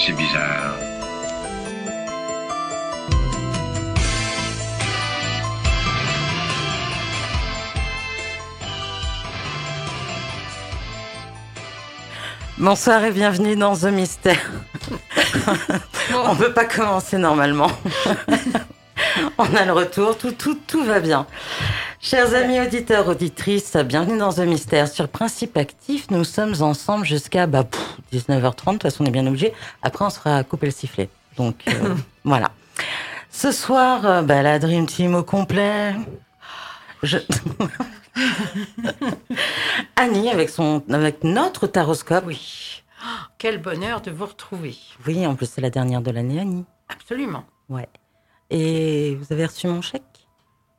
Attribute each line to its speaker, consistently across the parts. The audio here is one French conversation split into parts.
Speaker 1: c'est bizarre.
Speaker 2: Bonsoir et bienvenue dans The Mystère. On ne peut pas commencer normalement. On a le retour, tout va bien. Chers amis auditeurs, auditrices, bienvenue dans The Mystère. Sur Principe Actif, nous sommes ensemble jusqu'à 19h30. De toute façon, on est bien obligé. Après, on sera couper le sifflet. Donc, voilà. Ce soir, la Dream Team au complet. Annie avec notre taroscope.
Speaker 3: Oui. Oh, quel bonheur de vous retrouver.
Speaker 2: Oui, en plus c'est la dernière de l'année, Annie.
Speaker 3: Absolument.
Speaker 2: Ouais. Et vous avez reçu mon chèque ?
Speaker 3: Pardon ?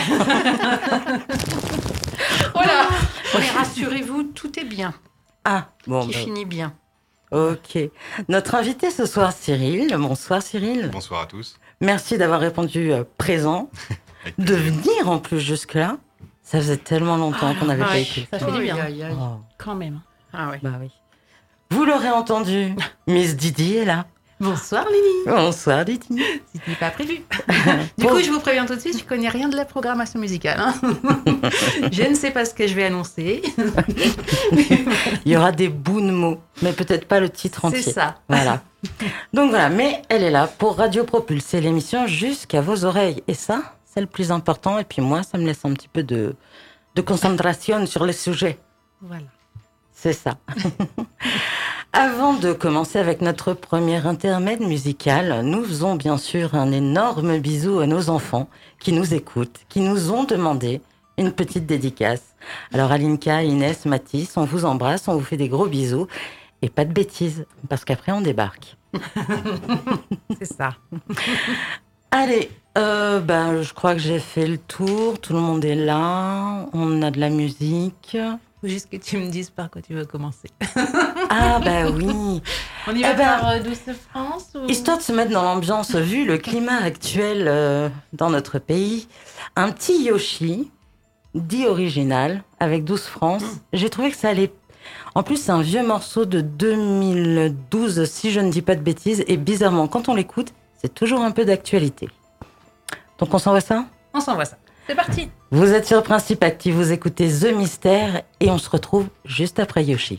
Speaker 3: Voilà. Mais rassurez-vous, tout est bien.
Speaker 2: Ah, bon.
Speaker 3: Qui finit bien.
Speaker 2: Ok. Notre invité ce soir, Cyril. Bonsoir, Cyril.
Speaker 4: Bonsoir à tous.
Speaker 2: Merci d'avoir répondu présent. De venir en plus jusque-là. Ça faisait tellement longtemps qu'on n'avait pas écouté.
Speaker 5: Ça fait du bien.
Speaker 2: Oh.
Speaker 5: Quand même.
Speaker 3: Ah oui.
Speaker 2: Bah oui. Vous l'aurez entendu, Miss Didi est là.
Speaker 5: Bonsoir Lily.
Speaker 2: Bonsoir Didi.
Speaker 5: C'était pas prévu. Du coup, je vous préviens tout de suite, je connais rien de la programmation musicale. Hein. Je ne sais pas ce que je vais annoncer.
Speaker 2: Il y aura des bouts de mots, mais peut-être pas le titre entier.
Speaker 5: C'est ça.
Speaker 2: Voilà. Donc voilà, mais elle est là pour Radio Propulser l'émission jusqu'à vos oreilles. Et ça, c'est le plus important. Et puis moi, ça me laisse un petit peu de concentration sur le sujet.
Speaker 5: Voilà.
Speaker 2: C'est ça. Avant de commencer avec notre premier intermède musical, nous faisons bien sûr un énorme bisou à nos enfants qui nous écoutent, qui nous ont demandé une petite dédicace. Alors Alinka, Inès, Mathis, on vous embrasse, on vous fait des gros bisous. Et pas de bêtises, parce qu'après on débarque.
Speaker 5: C'est ça.
Speaker 2: Allez, je crois que j'ai fait le tour, tout le monde est là, on a de la musique.
Speaker 5: Faut juste que tu me dises par quoi tu veux commencer.
Speaker 2: Ah oui.
Speaker 5: On y va par Douce France ou...
Speaker 2: Histoire de se mettre dans l'ambiance, vu le climat actuel dans notre pays, un petit Yoshi, dit original, avec Douce France. J'ai trouvé que ça allait... En plus, c'est un vieux morceau de 2012, si je ne dis pas de bêtises, et bizarrement, quand on l'écoute, c'est toujours un peu d'actualité. Donc on s'envoie ça ?
Speaker 5: On s'envoie ça. C'est parti.
Speaker 2: Vous êtes sur Principe Actif, vous écoutez The Mystère et on se retrouve juste après Yoshi.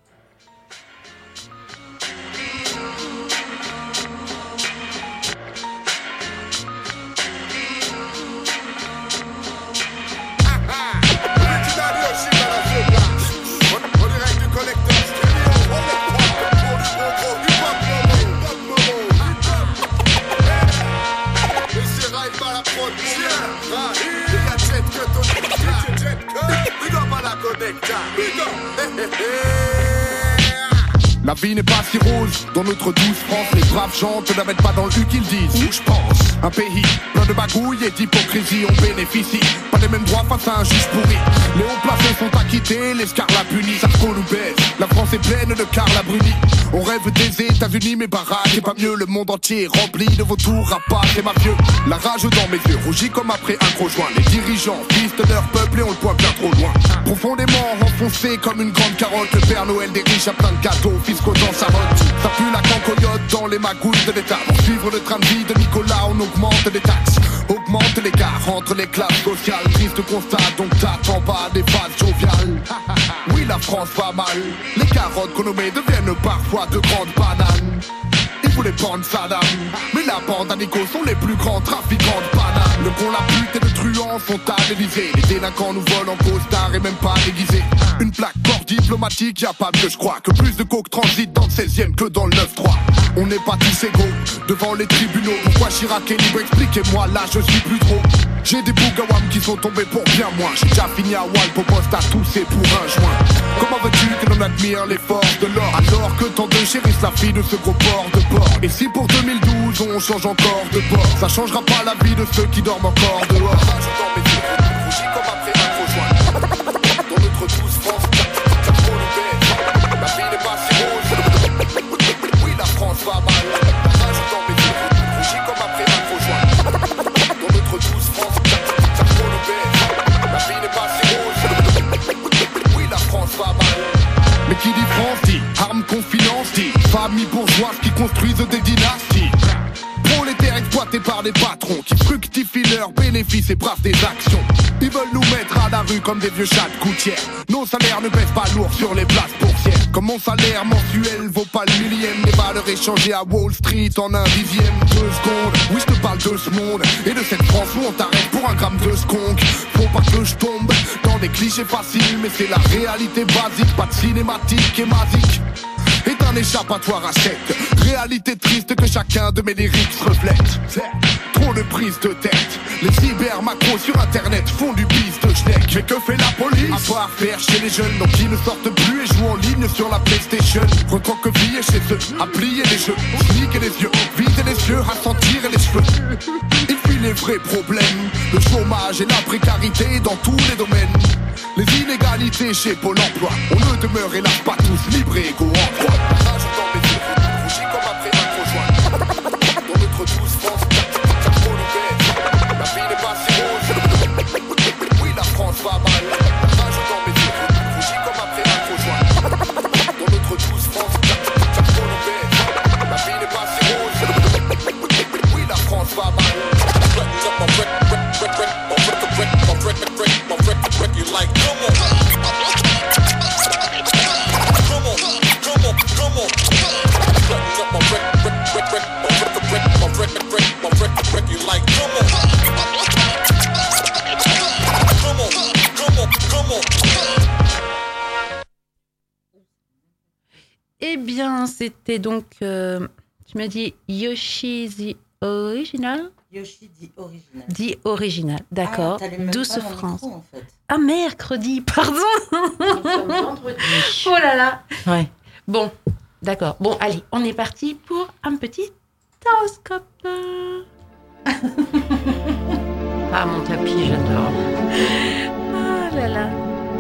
Speaker 6: La vie n'est pas si rose dans notre douce France. Les braves gens te la mettent pas dans le cul qu'ils disent. Où je pense, un pays plein de bagouilles et d'hypocrisie. On bénéficie pas des mêmes droits face à un juge pourri. Les hauts placés sont acquittés, les scarlats punis. Ça qu'on nous baisse, la France est pleine de Carla Bruni. On rêve des États-Unis, mais baraque et pas mieux. Le monde entier est rempli de vautours, rapaces et mafieux. La rage dans mes yeux, rougis comme après un gros joint. Les dirigeants visent de leur peuple et on le pointe bien trop loin. Profondément enfoncé comme une grande carotte. Le Père Noël des riches a plein de gâteaux fiscaux dans sa botte. Ça pue la cancoyote dans les magouilles de l'État. Pour suivre le train de vie de Nicolas, on augmente les taxes. Augmente l'écart entre les classes sociales. Triste constat, donc t'attends pas des phases joviales. Oui, la France va mal. Les carottes qu'on nommait deviennent parfois de grandes bananes. Ils voulaient prendre Saddam, mais la bande à Nico sont les plus grands trafiquants de bananes. Le con, la pute et le truand sont à l'Élysée. Les délinquants nous volent en costard et même pas déguisés. Une plaque port diplomatique, y'a pas mieux je crois que plus de coke transite dans le 16e que dans le 9-3. On n'est pas tous égaux devant les tribunaux. Pourquoi Chirac est libre, expliquez-moi, là je suis plus trop. J'ai des bougawams qui sont tombés pour bien moins. J'ai déjà fini à Walp au poste à tousser pour un joint. Comment veux-tu que l'on admire les forces de l'or alors que tant de chérissent la fille de ce gros port de bord? Et si pour 2012 on change encore de bord, ça changera pas la vie de ceux qui dorment encore dehors. Je dors mes yeux, rougis comme après un gros joint. Dans notre douce France, ça trop le bête. La vie n'est pas si rose. Oui, la France va mal. Je dors mes yeux, rougis comme après un gros joint. Dans notre douce France, ça trop le bête. La vie n'est pas si rose. Oui, la France va mal. Mais qui dit France dit armes, confidence dit famille bourgeoise. par des patrons qui fructifient leurs bénéfices et bravent des actions. Ils veulent nous mettre à la rue comme des vieux chats de gouttière. Nos salaires ne pèsent pas lourd sur les places boursières. Comme mon salaire mensuel vaut pas le millième, les valeurs échangées à Wall Street en un dixième. 2 secondes, oui je te parle de ce monde et de cette France où on t'arrête pour un gramme de skunk. Faut pas que je tombe dans des clichés faciles, mais c'est la réalité basique, pas de cinématique et magique. Est un échappatoire à chèque. Réalité triste que chacun de mes lyrics reflète. Trop de prise de tête. Les cyber-macros sur internet font du bis de schneck. Mais que fait la police? À part faire chez les jeunes, donc qui ne sortent plus et jouent en ligne sur la PlayStation. Recroquevillés chez eux, à plier les jeux, niquer les yeux, vider les yeux, à sentir les cheveux. Il fuit les vrais problèmes, le chômage et la précarité dans tous les domaines. Les inégalités chez Pôle emploi, on ne demeure hélas pas tous libres et égaux en droit. Rage dans mes yeux, rougis comme après un conjoint. Dans notre douce France, t'as trop le bête. La vie n'est pas si rose. Oui, la France va mal. Rage dans mes yeux, rougis comme après un conjoint. Dans notre douce France, t'as trop le bête. La vie n'est pas si rose. Oui, la France va mal. You like, come on, come on, come on. You like, come on, come on.
Speaker 5: Eh bien, c'était donc, tu m'as dit Yoshi the Original.
Speaker 2: Yoshi dit original.
Speaker 5: Dit original, d'accord. Douce France.
Speaker 2: Micro, en fait.
Speaker 5: Ah, mercredi, pardon.
Speaker 2: Nous sommes vendredi.
Speaker 5: Oh là là.
Speaker 2: Ouais.
Speaker 5: Bon, d'accord. Bon, allez, on est parti pour un petit horoscope. Ah, mon tapis, j'adore. Ah là là.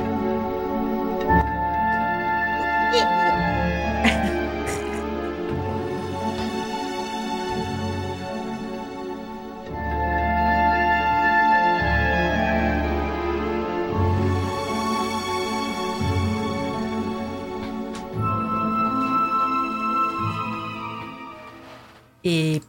Speaker 5: Et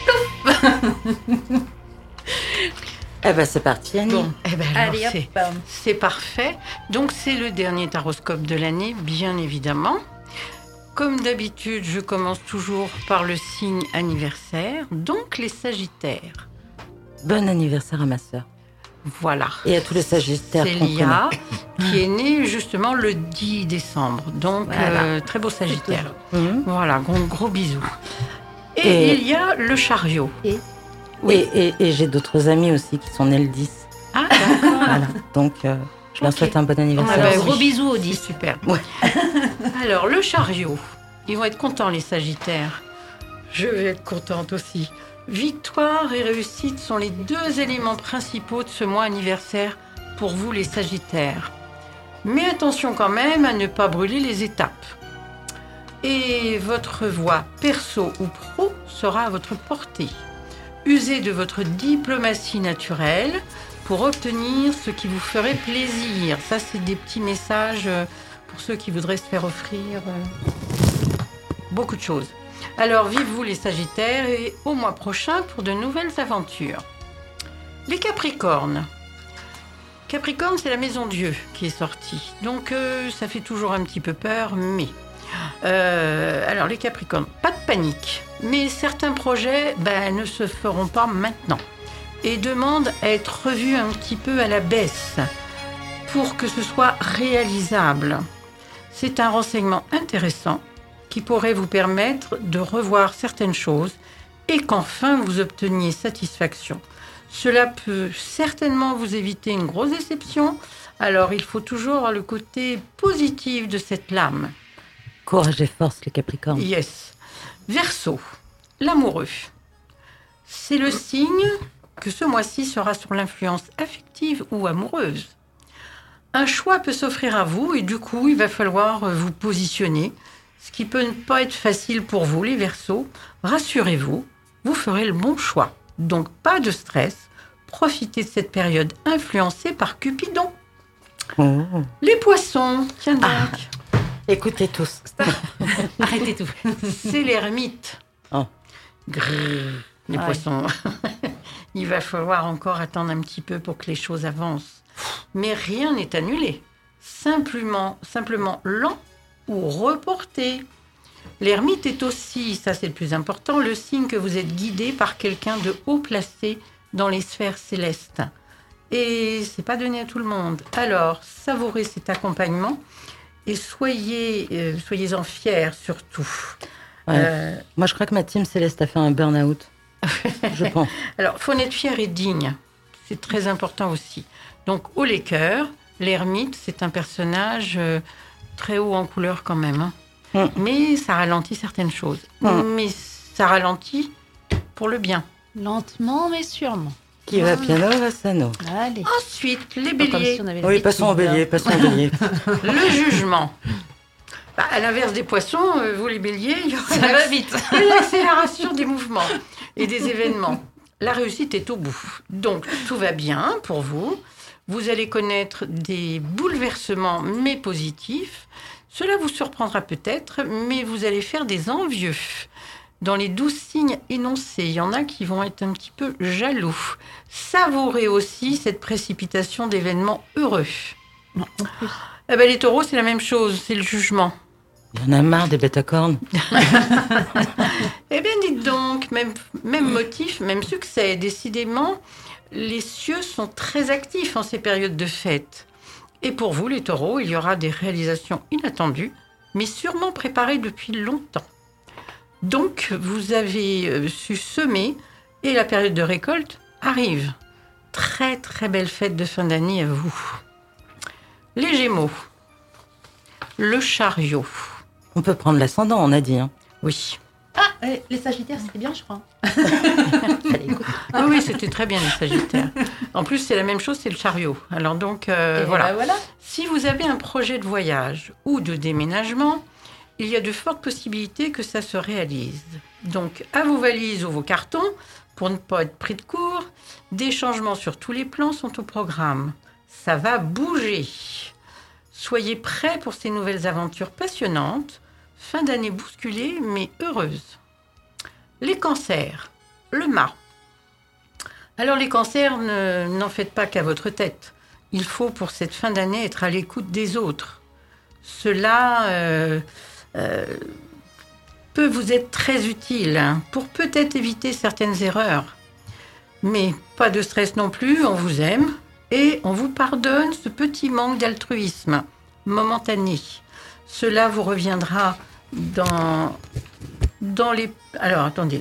Speaker 2: Eh ben c'est parti, Annie.
Speaker 5: bon, eh ben alors,
Speaker 3: Allez, hop.
Speaker 5: c'est parfait. Donc c'est le dernier taroscope de l'année, bien évidemment. Comme d'habitude, je commence toujours par le signe anniversaire, donc les Sagittaires.
Speaker 2: Bon anniversaire à ma sœur.
Speaker 5: Voilà.
Speaker 2: Et à tous les Sagittaires qu'on
Speaker 5: Célia, qui est née justement le 10 décembre. Donc,
Speaker 2: Voilà.
Speaker 5: très beau Sagittaire.
Speaker 2: connaît.
Speaker 5: Voilà, gros bisous. Et
Speaker 2: Et-
Speaker 5: il y a le chariot.
Speaker 2: Oui, et j'ai d'autres amis aussi qui sont nés le 10.
Speaker 5: Ah, d'accord.
Speaker 2: Voilà. Donc, je leur
Speaker 5: Ok.
Speaker 2: souhaite un bon
Speaker 5: Ah,
Speaker 2: anniversaire.
Speaker 5: bah,
Speaker 3: Alors,
Speaker 5: oui.
Speaker 3: gros bisous au
Speaker 5: C'est
Speaker 3: 10.
Speaker 5: super.
Speaker 2: Ouais.
Speaker 5: Alors, le chariot. Ils vont être contents, les Sagittaires. Je vais être contente aussi. Victoire et réussite sont les 2 éléments principaux de ce mois anniversaire pour vous, les Sagittaires. Mais attention quand même à ne pas brûler les étapes. Et votre voie perso ou pro sera à votre portée. Usez de votre diplomatie naturelle pour obtenir ce qui vous ferait plaisir. Ça, c'est des petits messages pour ceux qui voudraient se faire offrir beaucoup de choses. Alors, vive-vous les Sagittaires et au mois prochain pour de nouvelles aventures. Les Capricornes. Capricorne, c'est la maison Dieu qui est sortie. Donc, ça fait toujours un petit peu peur, mais... alors, les Capricornes, pas de panique. Mais certains projets ne se feront pas maintenant. Et demandent à être revus un petit peu à la baisse pour que ce soit réalisable. C'est un renseignement intéressant qui pourrait vous permettre de revoir certaines choses et qu'enfin vous obteniez satisfaction. Cela peut certainement vous éviter une grosse déception, alors il faut toujours avoir le côté positif de cette lame.
Speaker 2: Courage et force, les Capricornes.
Speaker 5: Yes. Verseau, l'amoureux. C'est le signe que ce mois-ci sera sur l'influence affective ou amoureuse. Un choix peut s'offrir à vous et du coup, il va falloir vous positionner, ce qui peut ne pas être facile pour vous, les Verseaux. Rassurez-vous, vous ferez le bon choix. Donc, pas de stress. Profitez de cette période influencée par Cupidon.
Speaker 2: Oh.
Speaker 5: Les Poissons, tiens donc.
Speaker 2: Écoutez tous.
Speaker 3: Arrêtez tout.
Speaker 5: C'est l'ermite.
Speaker 2: Oh.
Speaker 5: Grrr, les
Speaker 3: Ouais.
Speaker 5: poissons. il va falloir encore attendre un petit peu pour que les choses avancent. Mais rien n'est annulé. Simplement lent ou reporté. L'ermite est aussi, ça c'est le plus important, le signe que vous êtes guidé par quelqu'un de haut placé dans les sphères célestes. Et c'est pas donné à tout le monde. Alors, savourez cet accompagnement et soyez-en fiers surtout.
Speaker 2: Ouais. Moi, je crois que ma team Céleste a fait un burn-out. Je pense.
Speaker 5: Alors, il faut en être fier et digne. C'est très important aussi. Donc, haut les cœurs, l'ermite, c'est un personnage très haut en couleur quand même. Hein. Mais ça ralentit certaines choses. Mais ça ralentit pour le bien.
Speaker 3: Lentement, mais sûrement.
Speaker 2: Qui va piano, va sano.
Speaker 3: Allez.
Speaker 5: Ensuite, les béliers.
Speaker 2: Oui, passons au bélier,
Speaker 5: Le jugement. À l'inverse des poissons, vous les béliers, il y aura
Speaker 3: Ça va vite.
Speaker 5: l'accélération des mouvements et des événements. La réussite est au bout. Donc, tout va bien pour vous. Vous allez connaître des bouleversements, mais positifs. Cela vous surprendra peut-être, mais vous allez faire des envieux. Dans les 12 signes énoncés, il y en a qui vont être un petit peu jaloux. Savourez aussi cette précipitation d'événements heureux.
Speaker 3: Non, en plus.
Speaker 5: Les taureaux, c'est la même chose, c'est le jugement.
Speaker 2: Il y en a marre des bêtes à cornes.
Speaker 5: Eh bien, dites donc, même motif, même succès. Décidément, les cieux sont très actifs en ces périodes de fête. Et pour vous, les taureaux, il y aura des réalisations inattendues, mais sûrement préparées depuis longtemps. Donc, vous avez su semer et la période de récolte arrive. Très, très belle fête de fin d'année à vous. Les Gémeaux. Le chariot.
Speaker 2: On peut prendre l'ascendant, on a dit. Hein.
Speaker 5: Oui.
Speaker 3: Ah, les Sagittaires, c'était bien, je crois.
Speaker 5: Oui, c'était très bien les Sagittaires. En plus, c'est la même chose, c'est le chariot. Alors donc, voilà.
Speaker 3: Voilà.
Speaker 5: Si vous avez un projet de voyage ou de déménagement, il y a de fortes possibilités que ça se réalise. Donc, à vos valises ou vos cartons, pour ne pas être pris de court, des changements sur tous les plans sont au programme. Ça va bouger. Soyez prêts pour ces nouvelles aventures passionnantes. Fin d'année bousculée, mais heureuse. Les cancers. Le mât. Alors, les cancers, n'en faites pas qu'à votre tête. Il faut, pour cette fin d'année, être à l'écoute des autres. Cela peut vous être très utile pour peut-être éviter certaines erreurs. Mais pas de stress non plus, on vous aime et on vous pardonne ce petit manque d'altruisme momentané. Cela vous reviendra dans les... Alors, attendez.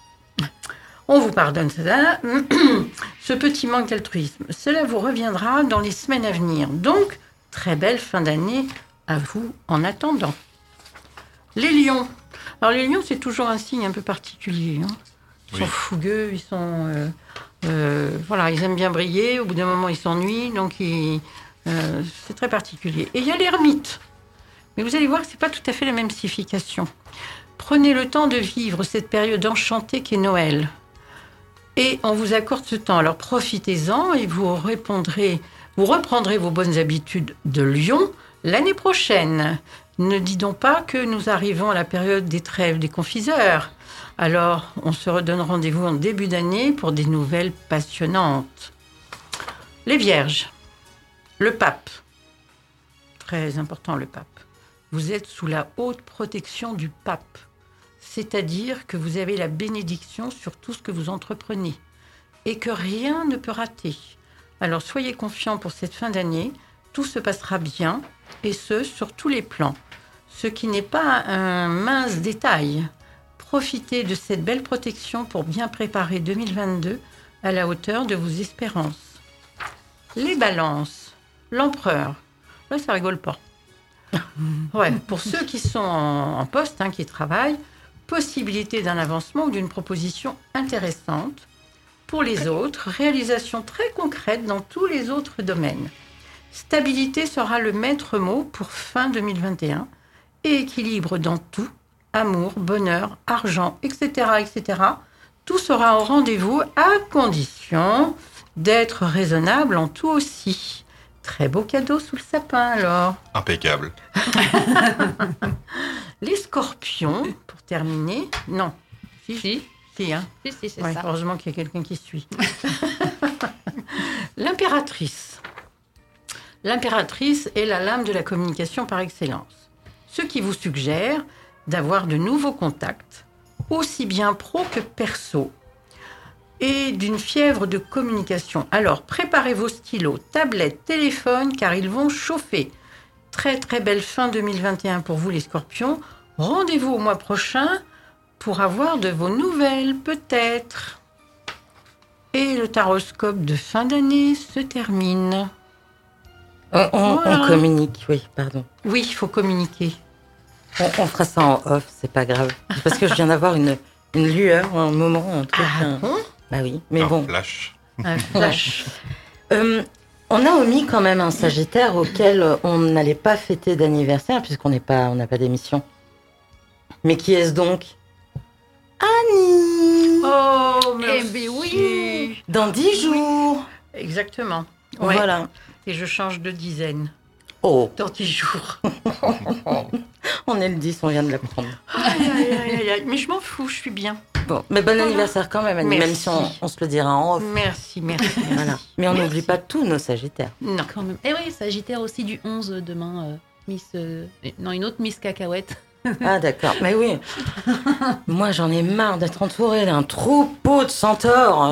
Speaker 5: On vous pardonne cela. Ce petit manque d'altruisme. Cela vous reviendra dans les semaines à venir. Donc, très belle fin d'année à vous en attendant. Les lions. Alors, les lions, c'est toujours un signe un peu particulier. Hein. Ils sont fougueux, ils sont... voilà, ils aiment bien briller. Au bout d'un moment, ils s'ennuient. Donc, c'est très particulier. Et il y a l'ermite. Mais vous allez voir que ce n'est pas tout à fait la même signification. Prenez le temps de vivre cette période enchantée qu'est Noël. Et on vous accorde ce temps. Alors profitez-en et vous reprendrez vos bonnes habitudes de lion l'année prochaine. Ne dis donc pas que nous arrivons à la période des trêves des confiseurs. Alors, on se redonne rendez-vous en début d'année pour des nouvelles passionnantes. Les vierges. Le pape. Très important, le pape. Vous êtes sous la haute protection du pape. C'est-à-dire que vous avez la bénédiction sur tout ce que vous entreprenez et que rien ne peut rater. Alors soyez confiants pour cette fin d'année, tout se passera bien et ce, sur tous les plans. Ce qui n'est pas un mince détail. Profitez de cette belle protection pour bien préparer 2022 à la hauteur de vos espérances. Les balances, l'empereur, là ça rigole pas. Ouais, pour ceux qui sont en poste, qui travaillent, possibilité d'un avancement ou d'une proposition intéressante. Pour les autres, réalisation très concrète dans tous les autres domaines. Stabilité sera le maître mot pour fin 2021 et équilibre dans tout, amour, bonheur, argent, etc., etc. Tout sera au rendez-vous à condition d'être raisonnable en tout aussi. Très beau cadeau sous le sapin, alors.
Speaker 1: Impeccable.
Speaker 5: Les scorpions, pour terminer. Non. Si. Si, hein.
Speaker 3: Si, c'est
Speaker 5: Ouais,
Speaker 3: ça.
Speaker 5: heureusement qu'il y a quelqu'un qui suit. L'impératrice. L'impératrice est la lame de la communication par excellence. Ce qui vous suggère d'avoir de nouveaux contacts, aussi bien pro que perso, et d'une fièvre de communication. Alors, préparez vos stylos, tablettes, téléphones, car ils vont chauffer. Très, très belle fin 2021 pour vous, les scorpions. Rendez-vous au mois prochain pour avoir de vos nouvelles, peut-être. Et le taroscope de fin d'année se termine.
Speaker 2: On
Speaker 5: Voilà.
Speaker 2: communique, oui, pardon.
Speaker 5: Oui, il faut communiquer.
Speaker 2: On fera ça en off, c'est pas grave. Parce que je viens d'avoir une lueur, un moment, un truc.
Speaker 5: bon
Speaker 2: Bah oui, mais
Speaker 1: Un
Speaker 2: bon.
Speaker 1: flash.
Speaker 5: Un flash.
Speaker 2: On a omis quand même un Sagittaire auquel on n'allait pas fêter d'anniversaire puisqu'on n'a pas d'émission. Mais qui est-ce donc? Annie!
Speaker 5: Oh, merci.
Speaker 3: Eh ben oui.
Speaker 2: Dans 10 jours!
Speaker 5: Exactement. Ouais.
Speaker 2: Voilà.
Speaker 5: Et je change de dizaine
Speaker 2: Oh,
Speaker 5: dans 10 jours.
Speaker 2: on est le 10, on vient de l'apprendre.
Speaker 5: Aïe, aïe, aïe, aïe. Mais je m'en fous, je suis bien.
Speaker 2: Bon, mais bon anniversaire quand même, Annie, même
Speaker 5: Merci.
Speaker 2: si on se le dira en off.
Speaker 5: Merci, merci.
Speaker 2: Voilà. Mais on n'oublie pas tous nos Sagittaires.
Speaker 5: Non.
Speaker 3: Quand même. Et oui, Sagittaire aussi du 11 demain. Miss. Non, une autre Miss Cacahuète.
Speaker 2: Ah d'accord, mais oui. Moi j'en ai marre d'être entourée d'un troupeau de centaures.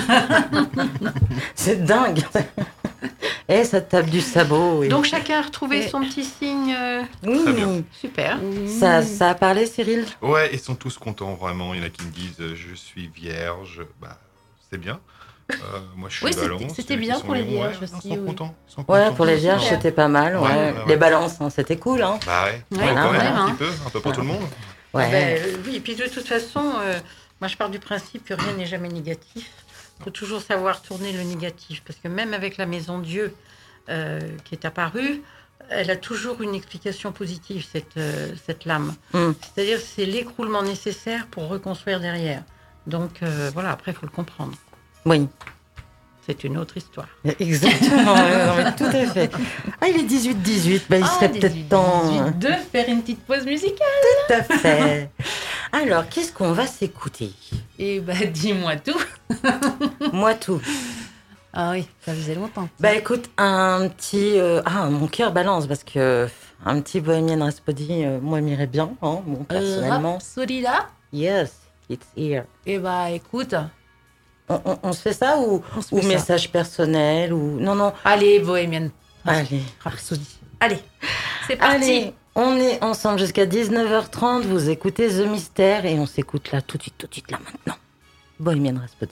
Speaker 2: C'est dingue. Et ça te tape du sabot. Oui.
Speaker 5: Donc chacun a retrouvé son petit signe.
Speaker 2: Oui,
Speaker 1: Très bien.
Speaker 5: Super.
Speaker 2: ça a parlé, Cyril?
Speaker 1: Ouais, ils sont tous contents, vraiment. Il y en a qui me disent je suis vierge. Bah, c'est bien. Moi, je suis
Speaker 3: Oui,
Speaker 1: balance.
Speaker 3: c'était
Speaker 1: Il y en a qui
Speaker 3: bien
Speaker 1: sont
Speaker 3: pour les
Speaker 1: lions.
Speaker 3: vierges
Speaker 1: Ouais,
Speaker 3: aussi,
Speaker 1: Ils sont
Speaker 3: oui.
Speaker 1: contents. Ils sont
Speaker 2: Ouais,
Speaker 1: contents.
Speaker 2: pour les vierges,
Speaker 1: Ouais.
Speaker 2: c'était pas mal. Ouais.
Speaker 1: Ouais.
Speaker 2: Les balances, hein, c'était cool. Hein.
Speaker 1: Bah ouais,
Speaker 5: Ouais,
Speaker 1: ouais, quand même,
Speaker 2: ouais,
Speaker 1: un
Speaker 5: hein.
Speaker 1: petit peu, un peu pour tout le monde.
Speaker 2: Ouais.
Speaker 5: Ah ben, oui, et puis de toute façon, moi je pars du principe que rien n'est jamais négatif. Il faut toujours savoir tourner le négatif. Parce que même avec la maison Dieu qui est apparue, elle a toujours une explication positive, cette lame.
Speaker 2: Mm.
Speaker 5: C'est-à-dire c'est l'écroulement nécessaire pour reconstruire derrière. Donc voilà, après il faut le comprendre.
Speaker 2: Oui,
Speaker 5: C'est une autre histoire.
Speaker 2: exactement. Non, mais tout à fait. Ah, il est 18-18. Bah, il serait peut-être temps.
Speaker 3: de faire une petite pause musicale.
Speaker 2: Tout à fait. Alors, qu'est-ce qu'on va s'écouter?
Speaker 3: Et bah, dis-moi tout.
Speaker 2: Moi, tout.
Speaker 3: Ah oui, ça faisait longtemps.
Speaker 2: Bah écoute, un petit... mon cœur balance parce que un petit Bohemian Rhapsody, moi, m'irait bien, hein, bon, personnellement.
Speaker 3: Rhapsody là.
Speaker 2: Yes, it's here.
Speaker 3: Et bah, écoute.
Speaker 2: On se fait ça ou
Speaker 3: On se fait ça.
Speaker 2: message personnel ou... Non, non,
Speaker 3: Allez, Bohemian
Speaker 2: allez.
Speaker 3: Rhapsody. Allez, c'est parti.
Speaker 2: Allez, on est ensemble jusqu'à 19h30, vous écoutez The Mystère et on s'écoute là, tout de suite, là, maintenant. Bohemian Rhapsody.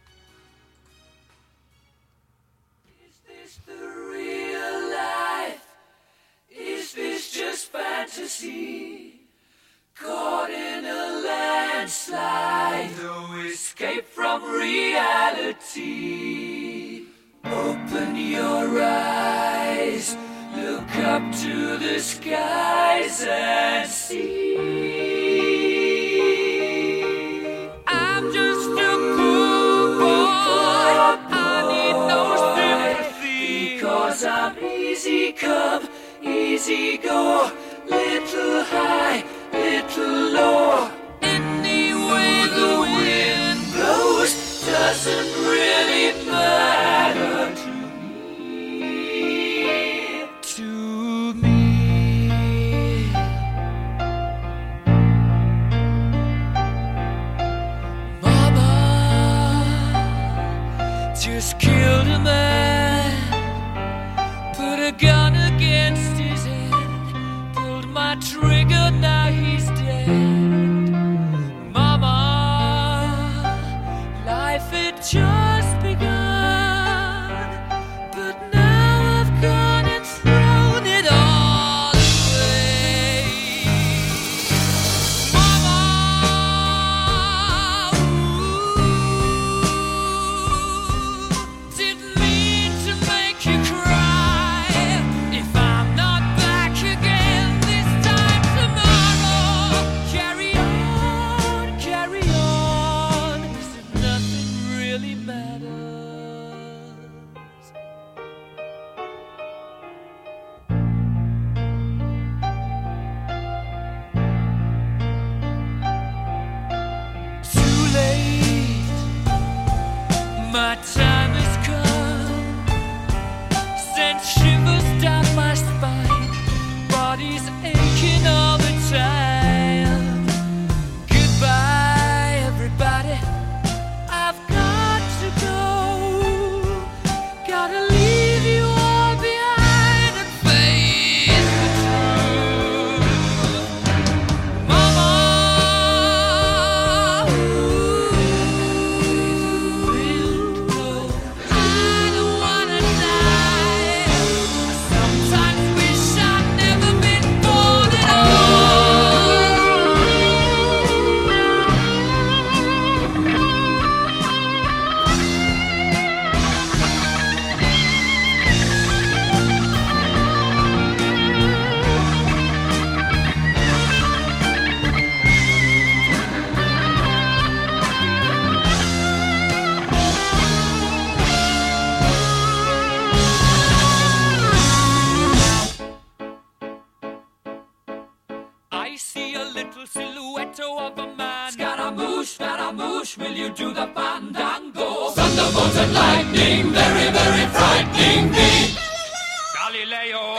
Speaker 4: Is this just fantasy? Caught in a landslide, no escape from reality. Open your eyes, look up to the skies and see. I'm just a poor boy, I need no sympathy, because I'm easy come, easy go, little high, little low. Any way the wind blows doesn't really matter to me. To me. Mama just killed a man, put a gun against his head, pulled my trigger, now he's dead. Mama, life had just begun, but now I've gone and thrown it all away. Mama, didn't mean to make you cry. If I'm not back again this time tomorrow, carry on, as if nothing really matters. Too late. My time has come. Sent shivers down my spine. Body's aching all the time. Goodbye, everybody. I've got to go. Gotta leave you all behind and face the truth. Mama, I don't wanna die. Sometimes wish I'd never been born at I see a little silhouette of a man. Scaramouche, will you do the fandango? Thunderbolts and lightning, very, very frightening me. Galileo,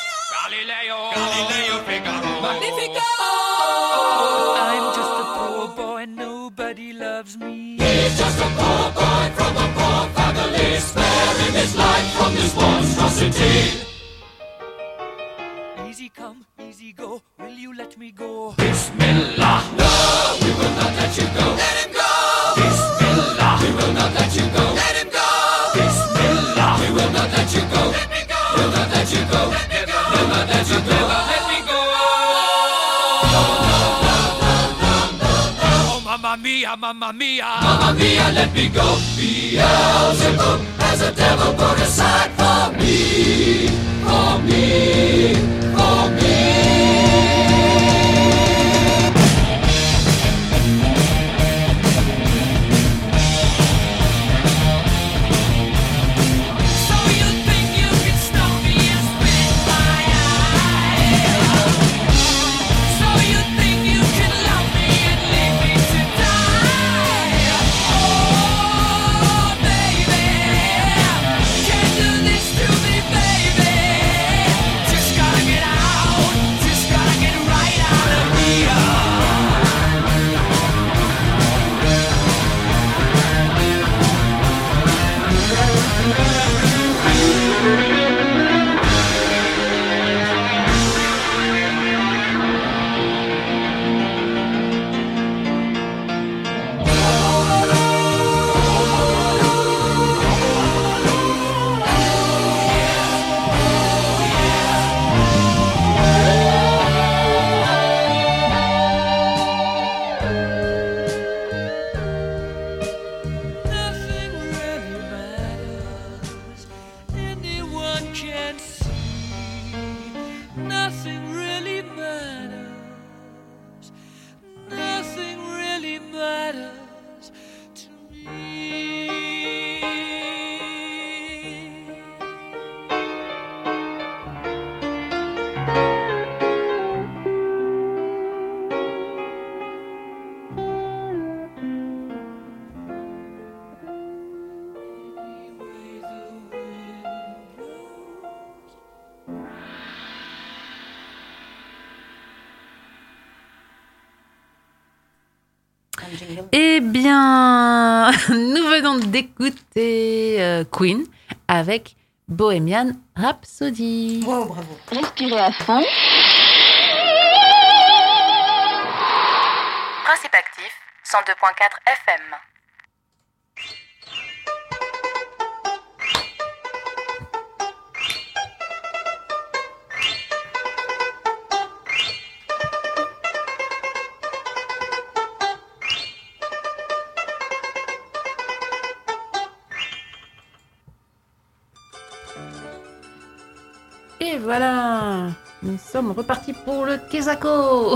Speaker 4: Figaro. Magnifico! I'm just a poor boy, nobody loves me. He's just a poor boy from a poor family, sparing his life from this monstrosity. Easy come, easy go, will you let me go? Bismillah, no, we will not let you go. Let him go! Bismillah, we will not let you go. Let him go! Bismillah, we will not let you go. Let me go! We'll not let you go. Let me go! We'll not let you go. Let me go! Oh, mamma mia, mamma mia. Mamma mia, let me go. Beelzebub has a devil put aside for me. For me. For me. So you think you can stop me and spit my eye? So you think you can love me and leave me to die? Oh, baby, can't do this to me, baby. Just gotta get out, just gotta get right out of here. Nothing really matters. Anyone can see. Nothing really matters. Nothing really matters to me. Anyway, the wind blows.
Speaker 3: Eh bien, nous venons d'écouter Queen avec Bohemian Rhapsody.
Speaker 2: Wow, bravo.
Speaker 7: Respirez à fond.
Speaker 8: Principe actif, 102.4 FM.
Speaker 3: Et voilà, nous sommes repartis pour le Kesako.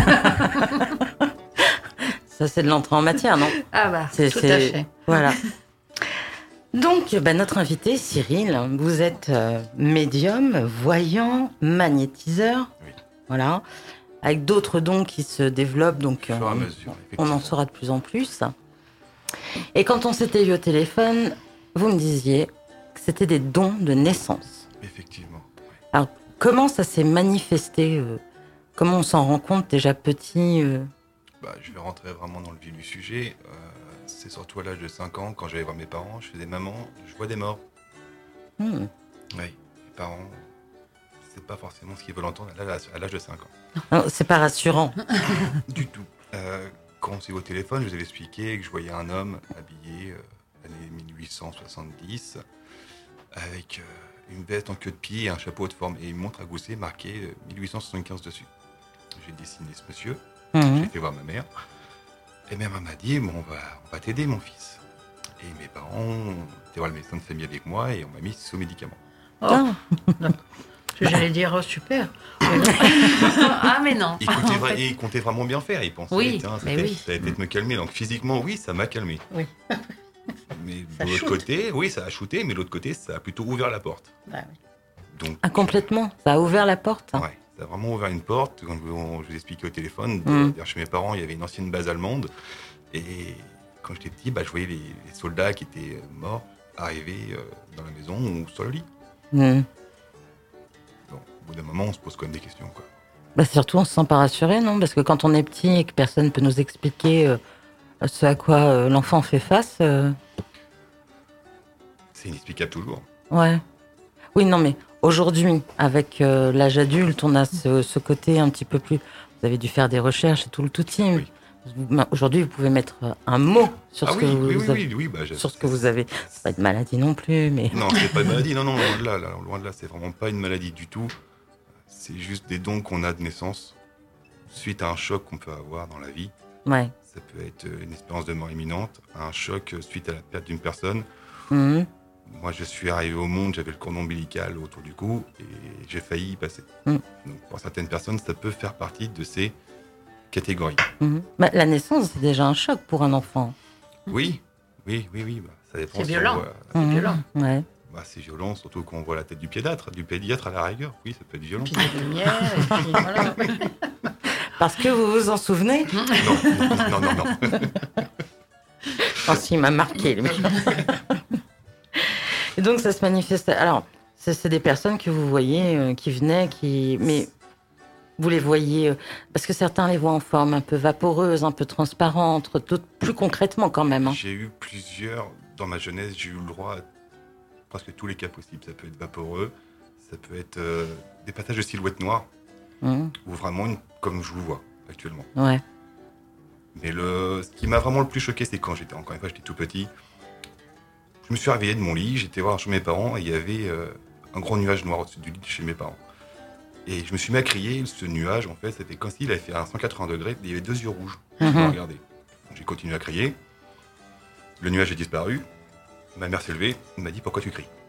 Speaker 2: Ça, c'est de l'entrée en matière, non?
Speaker 3: Ah bah,
Speaker 2: C'est-
Speaker 3: tout à
Speaker 2: c'est-
Speaker 3: fait.
Speaker 2: Voilà. Donc, notre invité, Cyril, vous êtes médium, voyant, magnétiseur.
Speaker 1: Oui.
Speaker 2: Voilà. Avec d'autres dons qui se développent, donc
Speaker 1: Au fur et à mesure,
Speaker 2: on en
Speaker 1: effectivement.
Speaker 2: saura de plus en plus. Et quand on s'était eu au téléphone, vous me disiez que c'était des dons de naissance.
Speaker 1: Effectivement.
Speaker 2: Comment ça s'est manifesté Comment on s'en rend compte déjà petit
Speaker 1: Je vais rentrer vraiment dans le vif du sujet. C'est surtout à l'âge de 5 ans, quand j'allais voir mes parents, je faisais maman, je vois des morts.
Speaker 2: Hmm.
Speaker 1: Oui, les parents, c'est pas forcément ce qu'ils veulent entendre à l'âge de 5 ans.
Speaker 2: Non, c'est pas rassurant.
Speaker 1: Du tout. Quand on s'est vu au téléphone, je vous avais expliqué que je voyais un homme habillé années 1870 avec une veste en queue de pied et un chapeau haute forme et une montre à gousset marquée 1875 dessus. J'ai dessiné ce monsieur,
Speaker 2: Mhm.
Speaker 1: j'ai fait voir ma mère et ma mère m'a dit bon, on va t'aider mon fils. Et mes parents ont été voir le médecin de famille avec moi et on m'a mis sous médicaments.
Speaker 5: Oh,
Speaker 2: Ah.
Speaker 5: j'allais dire, oh, super. Ah, mais non.
Speaker 1: Il comptait vraiment bien faire, il pensait
Speaker 5: Oui,
Speaker 1: tiens,
Speaker 5: mais oui.
Speaker 1: ça va peut-être me calmer. Donc physiquement, oui, ça m'a calmé.
Speaker 5: Oui.
Speaker 1: Mais
Speaker 5: Ça
Speaker 1: de l'autre
Speaker 5: shoot.
Speaker 1: côté, oui, ça a shooté, mais de l'autre côté, ça a plutôt ouvert la porte.
Speaker 5: Bah oui.
Speaker 1: Donc,
Speaker 2: Ah, complètement. Ça a ouvert la porte.
Speaker 1: ouais, ça a vraiment ouvert une porte. Quand je vous expliquais au téléphone, derrière chez mes parents, il y avait une ancienne base allemande. Et quand j'étais petit, je voyais les soldats qui étaient morts arriver dans la maison ou sur le lit.
Speaker 2: Mhm.
Speaker 1: Bon, au bout d'un moment, on se pose quand même des questions, quoi.
Speaker 2: Surtout, on se sent pas rassuré, non? Parce que quand on est petit et que personne peut nous expliquer ce à quoi l'enfant fait face,
Speaker 1: C'est inexplicable toujours.
Speaker 2: ouais. Oui, non, mais aujourd'hui, avec l'âge adulte, on a ce côté un petit peu plus. Vous avez dû faire des recherches et tout le touti.
Speaker 1: Oui.
Speaker 2: Aujourd'hui, vous pouvez mettre un mot sur
Speaker 1: Ah
Speaker 2: ce
Speaker 1: oui,
Speaker 2: que vous
Speaker 1: oui,
Speaker 2: avez.
Speaker 1: oui, oui,
Speaker 2: Sur ce que vous avez. C'est pas de maladie non plus, mais.
Speaker 1: Non, c'est pas une maladie, non, loin de là, c'est vraiment pas une maladie du tout. C'est juste des dons qu'on a de naissance, suite à un choc qu'on peut avoir dans la vie.
Speaker 2: Ouais.
Speaker 1: Ça peut être une espérance de mort imminente, un choc suite à la perte d'une personne.
Speaker 2: Mhm.
Speaker 1: Moi, je suis arrivé au monde, j'avais le cordon ombilical autour du cou et j'ai failli y passer.
Speaker 2: Mm.
Speaker 1: Donc, pour certaines personnes, ça peut faire partie de ces catégories.
Speaker 2: Mhm. La naissance, c'est déjà un choc pour un enfant.
Speaker 1: Oui, ça dépend.
Speaker 5: C'est
Speaker 1: si
Speaker 5: violent.
Speaker 1: on voit-
Speaker 5: C'est
Speaker 2: Mhm.
Speaker 5: violent.
Speaker 2: Ouais.
Speaker 1: c'est violent, surtout quand on voit la tête du pédiatre à la rigueur. Oui, ça peut être violent.
Speaker 5: Puis des lumières, et puis voilà.
Speaker 2: Parce que vous vous en souvenez?
Speaker 1: Non.
Speaker 2: Oh, si, il m'a marqué, lui. Et donc, ça se manifeste. Alors, c'est des personnes que vous voyez qui venaient, mais vous les voyez. Parce que certains les voient en forme un peu vaporeuse, un peu transparente, d'autres plus concrètement quand même. Hein.
Speaker 1: J'ai eu plusieurs, dans ma jeunesse, j'ai eu le droit à presque tous les cas possibles. Ça peut être vaporeux, ça peut être des passages de silhouette noire,
Speaker 2: Mhm.
Speaker 1: ou vraiment comme je vous vois actuellement.
Speaker 2: Ouais.
Speaker 1: Mais ce qui m'a vraiment le plus choqué, c'est quand j'étais tout petit. Je me suis réveillé de mon lit, j'étais voir chez mes parents et il y avait un gros nuage noir au-dessus du lit de chez mes parents. Et je me suis mis à crier, ce nuage, en fait, c'était comme s'il avait fait un 180 degrés, il y avait 2 yeux rouges. Je me regardais. Donc, j'ai continué à crier. Le nuage a disparu. Ma mère s'est levée, elle m'a dit pourquoi tu cries.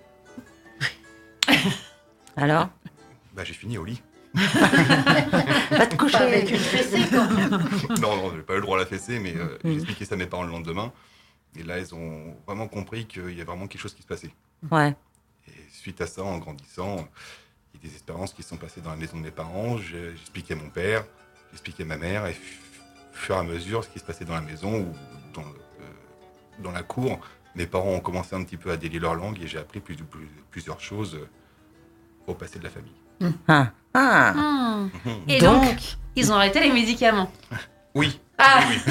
Speaker 2: Alors?
Speaker 1: J'ai fini au lit.
Speaker 2: Va te coucher.
Speaker 5: Avec une fessée, quand même.
Speaker 1: Non, j'ai pas eu le droit à la fessée, mais j'ai expliqué ça à mes parents le lendemain. Et là, ils ont vraiment compris qu'il y a vraiment quelque chose qui se passait.
Speaker 2: Ouais.
Speaker 1: Et suite à ça, en grandissant, il y a des expériences qui sont passées dans la maison de mes parents. J'expliquais à mon père, j'expliquais à ma mère, et au fur et à mesure, ce qui se passait dans la maison ou dans la cour, mes parents ont commencé un petit peu à délier leur langue et j'ai appris plusieurs choses au passé de la famille.
Speaker 2: Ah. Ah.
Speaker 3: Ah. Et donc, ils ont arrêté les médicaments.
Speaker 1: Oui.
Speaker 3: Ah.
Speaker 1: Oui.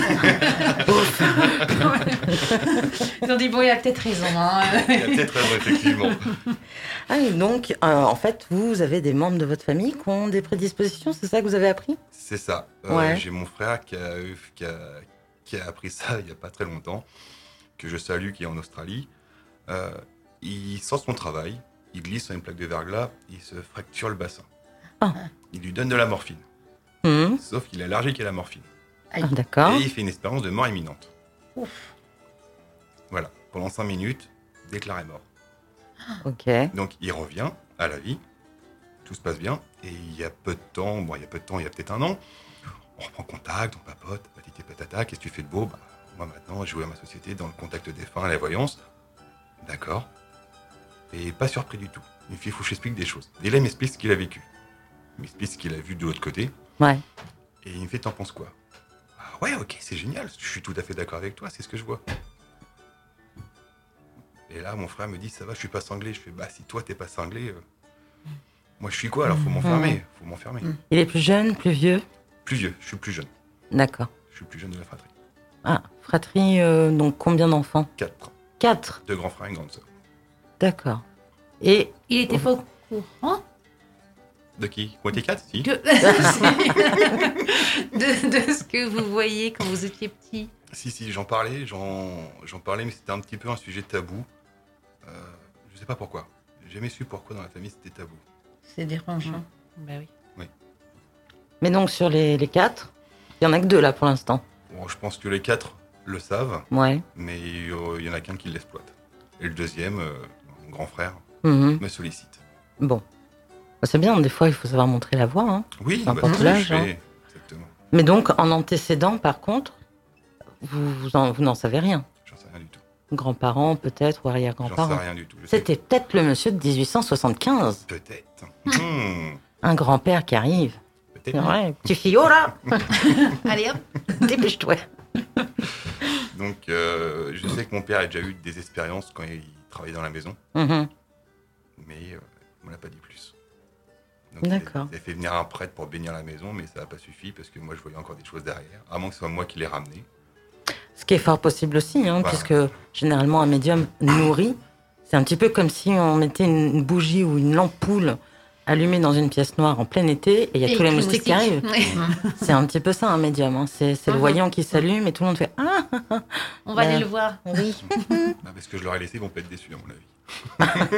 Speaker 3: Ils ont dit, bon, il a peut-être raison. Hein.
Speaker 1: Il y a peut-être raison, effectivement.
Speaker 2: Ah, et donc, en fait, vous avez des membres de votre famille qui ont des prédispositions, c'est ça que vous avez appris?
Speaker 1: C'est ça.
Speaker 2: Ouais.
Speaker 1: J'ai mon frère qui a appris ça il n'y a pas très longtemps, que je salue, qui est en Australie. Il sort son travail, il glisse sur une plaque de verglas, il se fracture le bassin.
Speaker 2: Ah.
Speaker 1: Il lui donne de la morphine,
Speaker 2: Mhm.
Speaker 1: sauf qu'il est allergique à la morphine.
Speaker 2: Ah, d'accord.
Speaker 1: Et il fait une expérience de mort imminente.
Speaker 5: Ouf.
Speaker 1: Voilà, pendant 5 minutes, déclaré mort.
Speaker 2: Ok.
Speaker 1: Donc il revient à la vie, tout se passe bien, et il y a peu de temps, il y a peut-être un an, on reprend contact, on papote, patati patata, qu'est-ce que tu fais de beau? Moi maintenant, je joue à ma société dans le contact des fins, à la voyance. D'accord. Et pas surpris du tout. Il me fait, faut que je t'explique des choses. Et là, il m'explique ce qu'il a vécu. Il m'explique ce qu'il a vu de l'autre côté.
Speaker 2: Ouais.
Speaker 1: Et il me fait, t'en penses quoi? Ah ouais, ok, c'est génial, je suis tout à fait d'accord avec toi, c'est ce que je vois. Et là, mon frère me dit, ça va, je suis pas cinglé. Je fais, bah si toi t'es pas cinglé, moi je suis quoi? Alors faut m'enfermer. Faut m'enfermer.
Speaker 2: Il est plus jeune, plus vieux?
Speaker 1: Plus vieux, je suis le plus jeune.
Speaker 2: D'accord.
Speaker 1: Je suis le plus jeune de la fratrie.
Speaker 2: Ah, fratrie, donc combien d'enfants?
Speaker 1: 4.
Speaker 2: 4.
Speaker 1: 2 grands frères et une grande sœur.
Speaker 2: D'accord. Et
Speaker 3: Il était pas au courant
Speaker 1: De qui? Qu'on était 4, si.
Speaker 3: de ce que vous voyez quand vous étiez petit.
Speaker 1: Si, j'en parlais, mais c'était un petit peu un sujet tabou. Je sais pas pourquoi. J'ai jamais su pourquoi dans la famille c'était tabou.
Speaker 5: C'est dérangeant.
Speaker 3: Bah oui.
Speaker 2: Mais donc sur les 4, il y en a que 2 là pour l'instant.
Speaker 1: Bon, je pense que les 4 le savent,
Speaker 2: Ouais.
Speaker 1: mais il y en a qu'un qui l'exploite. Et le deuxième, mon grand frère,
Speaker 2: Mhm.
Speaker 1: me sollicite.
Speaker 2: Bon. Bah, c'est bien, des fois il faut savoir montrer la voie. Hein.
Speaker 1: Oui,
Speaker 2: Peu importe
Speaker 1: c'est ce que
Speaker 2: l'âge,
Speaker 1: je
Speaker 2: hein.
Speaker 1: fais. Exactement.
Speaker 2: Mais donc en antécédent par contre, vous n'en savez rien.
Speaker 1: J'en sais rien du tout.
Speaker 2: Grands-parents peut-être ou
Speaker 1: J'en sais
Speaker 2: arrière-grands-parents.
Speaker 1: rien du tout. Je sais
Speaker 2: C'était peut-être le monsieur de 1875.
Speaker 1: peut-être.
Speaker 2: Un grand-père qui arrive. C'est
Speaker 1: Peut-être.
Speaker 2: vrai, petit fillot là,
Speaker 3: Allez hop.
Speaker 2: dépêche-toi.
Speaker 1: Donc, je sais que mon père a déjà eu des expériences quand il travaillait dans la maison,
Speaker 2: Mhm.
Speaker 1: mais il ne me l'a pas dit plus. Donc,
Speaker 2: D'accord.
Speaker 1: Il a fait venir un prêtre pour bénir la maison, mais ça n'a pas suffi parce que moi, je voyais encore des choses derrière, à moins que ce soit moi qui les ramené.
Speaker 2: Ce qui est fort possible aussi, hein,
Speaker 1: Voilà.
Speaker 2: puisque généralement un médium nourri, c'est un petit peu comme si on mettait une bougie ou une lampoule allumée dans une pièce noire en plein été et il y a tous les moustiques qui arrivent.
Speaker 3: Ouais.
Speaker 2: C'est un petit peu ça un médium. Hein. C'est le
Speaker 3: Mhm.
Speaker 2: voyant qui s'allume et tout le monde fait ah.
Speaker 3: On va
Speaker 2: Ben,
Speaker 3: aller le voir.
Speaker 2: Oui.
Speaker 1: Bah, parce que je leur ai laissé, ils vont pas être déçus, à mon avis.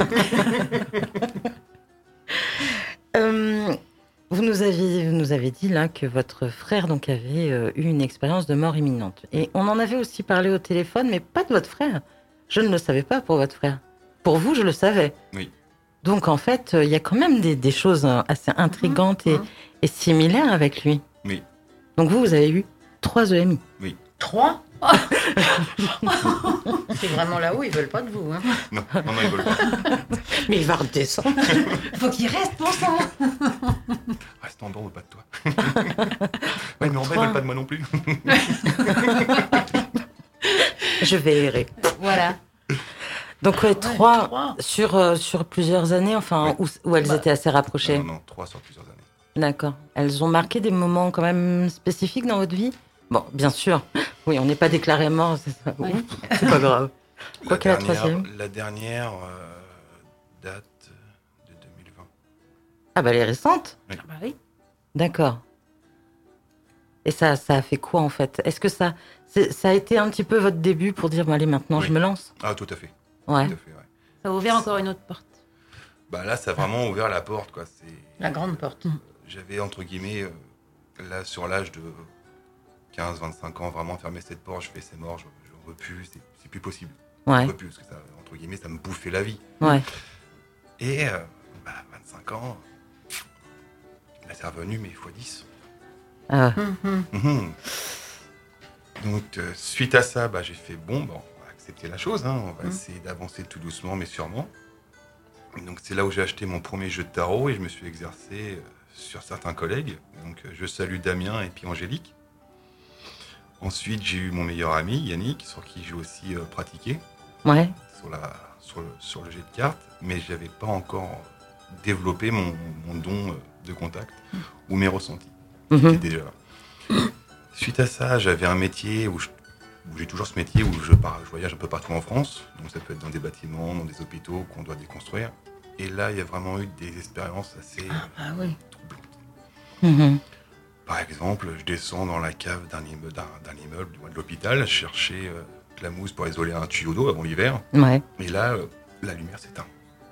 Speaker 2: Vous nous avez dit là que votre frère donc avait eu une expérience de mort imminente. Et on en avait aussi parlé au téléphone, mais pas de votre frère. Je ne le savais pas pour votre frère. Pour vous, je le savais.
Speaker 1: Oui.
Speaker 2: Donc en fait, il y a quand même des choses assez intrigantes et similaires avec lui.
Speaker 1: Oui.
Speaker 2: Donc vous avez eu 3 EMI.
Speaker 5: 3 C'est vraiment là-haut, ils veulent pas de vous. Hein.
Speaker 1: Non, ils veulent pas.
Speaker 2: Mais il va redescendre.
Speaker 3: Faut qu'il reste, bon sang.
Speaker 1: Reste en bas, on veut pas de toi. Ouais, mais en bas, ils veulent pas de moi non plus.
Speaker 2: Je vais errer.
Speaker 3: Voilà.
Speaker 2: Donc ouais, 3
Speaker 5: 3.
Speaker 2: sur plusieurs années, enfin, où elles étaient assez rapprochées.
Speaker 1: Non, 3 sur plusieurs années.
Speaker 2: D'accord. Elles ont marqué des moments quand même spécifiques dans votre vie? Bon, bien sûr. Oui, on n'est pas déclaré mort, c'est ça.
Speaker 3: Ouais.
Speaker 2: Ouf, c'est pas grave. Quoi que la troisième.
Speaker 1: La dernière date de 2020.
Speaker 2: Ah bah elle est récente.
Speaker 3: Ah bah oui.
Speaker 2: D'accord. Et ça a fait quoi en fait? Est-ce que ça a été un petit peu votre début pour dire, bon, allez, maintenant
Speaker 1: Oui.
Speaker 2: je me lance?
Speaker 1: Ah, tout à fait.
Speaker 2: Ouais.
Speaker 1: Tout à fait, ouais.
Speaker 3: Ça a ouvert encore une autre porte.
Speaker 1: Bah là, ça a vraiment ouvert la porte, quoi.
Speaker 5: La grande porte.
Speaker 1: J'avais, entre guillemets, là, sur l'âge de 15-25 ans, vraiment fermé cette porte. Je fais, c'est mort, j'en veux plus, c'est plus possible.
Speaker 2: Ouais.
Speaker 1: J'en veux plus, parce que ça, entre guillemets, ça me bouffait la vie.
Speaker 2: Ouais.
Speaker 1: Et 25 ans, là, c'est revenu, mais x10.
Speaker 2: Ah,
Speaker 1: Mhm. Donc, suite à ça, j'ai fait bon, on va accepter la chose, hein, on va essayer d'avancer tout doucement, mais sûrement. Donc, c'est là où j'ai acheté mon premier jeu de tarot et je me suis exercé sur certains collègues. Donc, je salue Damien et puis Angélique. Ensuite, j'ai eu mon meilleur ami, Yannick, sur qui j'ai aussi pratiqué
Speaker 2: ouais.
Speaker 1: sur le jet de cartes, mais je n'avais pas encore développé mon don de contact ou mes ressentis.
Speaker 2: Mhm.
Speaker 1: C'était déjà là. Suite à ça, j'avais un métier où j'ai toujours ce métier où je voyage un peu partout en France. Donc ça peut être dans des bâtiments, dans des hôpitaux qu'on doit déconstruire. Et là, il y a vraiment eu des expériences assez
Speaker 5: Ah oui.
Speaker 1: troublantes.
Speaker 2: Mhm.
Speaker 1: Par exemple, je descends dans la cave d'un immeuble de l'hôpital, chercher de la mousse pour isoler un tuyau d'eau avant l'hiver.
Speaker 2: Ouais.
Speaker 1: Et là, la lumière s'éteint.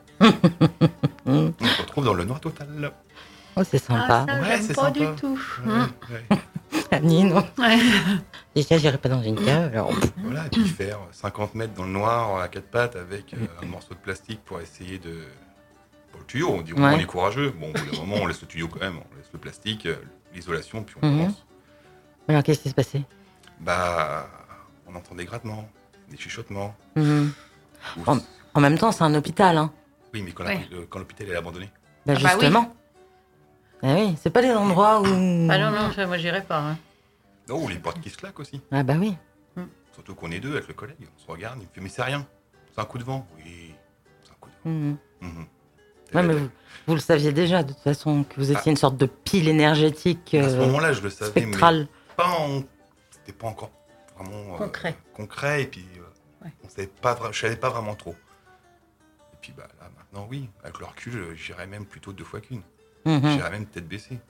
Speaker 1: On se retrouve dans le noir total.
Speaker 2: Oh, c'est sympa.
Speaker 5: Ah, ça,
Speaker 1: Ouais,
Speaker 5: j'aime
Speaker 1: c'est
Speaker 5: pas
Speaker 1: sympa.
Speaker 5: du tout.
Speaker 1: Ouais.
Speaker 2: Annie, non.
Speaker 3: Ouais.
Speaker 2: Déjà, j'irai pas dans une cave, alors.
Speaker 1: Voilà, et puis faire 50 mètres dans le noir à 4 pattes avec un morceau de plastique pour essayer de... Pour le tuyau, on dit
Speaker 2: Ouais.
Speaker 1: on est courageux. Bon, au bout d'un moment, on laisse le tuyau quand même, on laisse le plastique, l'isolation, puis on
Speaker 2: Mhm.
Speaker 1: commence.
Speaker 2: Alors, qu'est-ce qui s'est passé?
Speaker 1: On entend des grattements, des chuchotements.
Speaker 2: Mhm.
Speaker 1: Ou-
Speaker 2: Oh. En même temps, c'est un hôpital, hein.
Speaker 1: Oui, mais quand
Speaker 3: Ouais.
Speaker 1: quand l'hôpital est abandonné.
Speaker 2: Bah,
Speaker 3: Ah bah oui.
Speaker 2: justement. Ah oui, c'est pas des endroits où...
Speaker 5: Ah non, ça, moi j'irai pas. Hein.
Speaker 1: Oh, les portes qui se claquent aussi.
Speaker 2: Ah bah oui.
Speaker 1: Surtout qu'on est deux avec le collègue. On se regarde, il me fait mais c'est rien. C'est un coup de vent? Oui, c'est un coup de vent.
Speaker 2: Mhm.
Speaker 1: Mhm.
Speaker 2: Ouais, mais vous le saviez déjà, de toute façon, que vous étiez une sorte de pile énergétique
Speaker 1: À ce moment-là, je le savais,
Speaker 2: spectrale.
Speaker 1: mais c'était pas encore vraiment concret. Et puis, je savais pas vraiment trop. Et puis, là, maintenant, oui. Avec le recul, j'irais même plutôt 2 fois qu'une.
Speaker 2: Mhm.
Speaker 1: J'irais même tête baissée.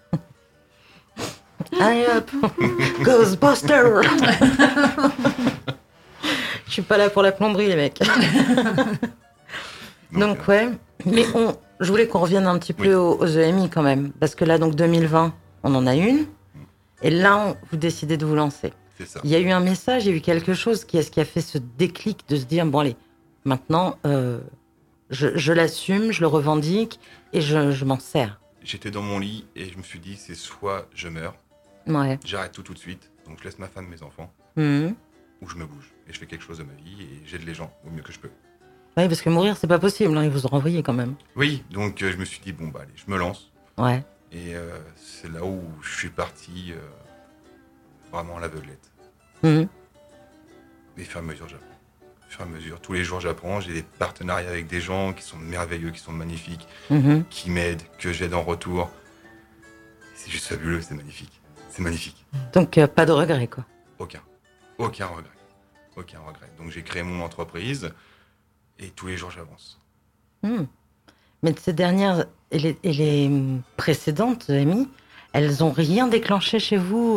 Speaker 2: Allez hop, Ghostbuster. Je suis pas là pour la plomberie, les mecs. Donc ouais, mais je voulais qu'on revienne un petit peu aux EMI quand même, parce que là, donc 2020, on en a une, et là, vous décidez de vous lancer.
Speaker 1: C'est ça.
Speaker 2: Il y a eu un message, il y a eu quelque chose qui a fait ce déclic de se dire, bon allez, maintenant, je l'assume, je le revendique, et je m'en sers.
Speaker 1: J'étais dans mon lit et je me suis dit, c'est soit je meurs,
Speaker 2: Ouais.
Speaker 1: j'arrête tout de suite, donc je laisse ma femme, mes enfants,
Speaker 2: Mhm.
Speaker 1: ou je me bouge et je fais quelque chose de ma vie et j'aide les gens au mieux que je peux.
Speaker 2: Oui, parce que mourir, c'est pas possible, hein, ils vous ont renvoyé quand même.
Speaker 1: Oui, donc je me suis dit, bon, allez, je me lance.
Speaker 2: Ouais.
Speaker 1: Et c'est là où je suis parti vraiment à l'aveuglette.
Speaker 2: Mhm.
Speaker 1: Et au fur et à mesure, j'apprends. Au fur et à mesure, tous les jours, j'apprends. J'ai des partenariats avec des gens qui sont merveilleux, qui sont magnifiques,
Speaker 2: Mhm.
Speaker 1: qui m'aident, que j'aide en retour. C'est juste fabuleux, c'est magnifique. C'est magnifique.
Speaker 2: Donc, pas de regret, quoi.
Speaker 1: Aucun regret. Aucun regret. Donc j'ai créé mon entreprise et tous les jours, j'avance.
Speaker 2: Hmm. Mais ces dernières et les précédentes, Amy, elles ont rien déclenché chez vous.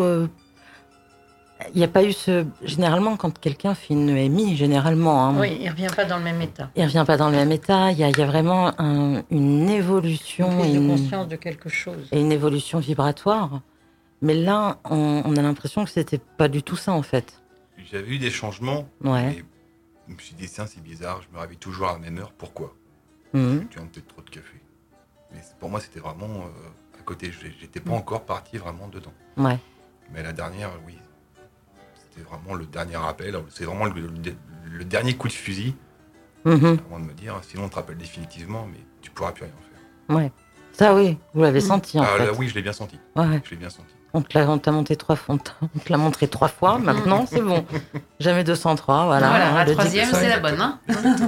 Speaker 2: Il n'y a pas eu ce. Généralement, quand quelqu'un fait une EMI, généralement, hein,
Speaker 5: Oui, il revient pas dans le même état.
Speaker 2: il revient pas dans le même état. Il y a vraiment une évolution
Speaker 5: Prise de conscience de quelque chose.
Speaker 2: et une évolution vibratoire. Mais là, on a l'impression que c'était pas du tout ça, en fait.
Speaker 1: J'avais eu des changements.
Speaker 2: Ouais.
Speaker 1: Et je me suis dit, c'est bizarre, je me réveille toujours à la même heure. Pourquoi?
Speaker 2: Mhm.
Speaker 1: Tu as peut-être trop de café. Mais pour moi, c'était vraiment à côté. J'étais pas encore parti vraiment dedans.
Speaker 2: Ouais.
Speaker 1: Mais la dernière, oui. C'était vraiment le dernier appel. C'est vraiment le dernier coup de fusil
Speaker 2: Mhm.
Speaker 1: avant de me dire, sinon on te rappelle définitivement, mais tu pourras plus rien faire.
Speaker 2: Ouais. Ça, oui, vous l'avez senti, en fait.
Speaker 1: Là, oui, je l'ai bien senti.
Speaker 2: Ouais.
Speaker 1: Je l'ai bien senti.
Speaker 2: On te l'a montré 3 fois. On te l'a montré 3 fois. Maintenant, c'est bon. Jamais 203. Voilà.
Speaker 3: Voilà,
Speaker 2: hein,
Speaker 3: la
Speaker 2: le
Speaker 3: troisième,
Speaker 2: dit-
Speaker 3: c'est la bonne. Hein.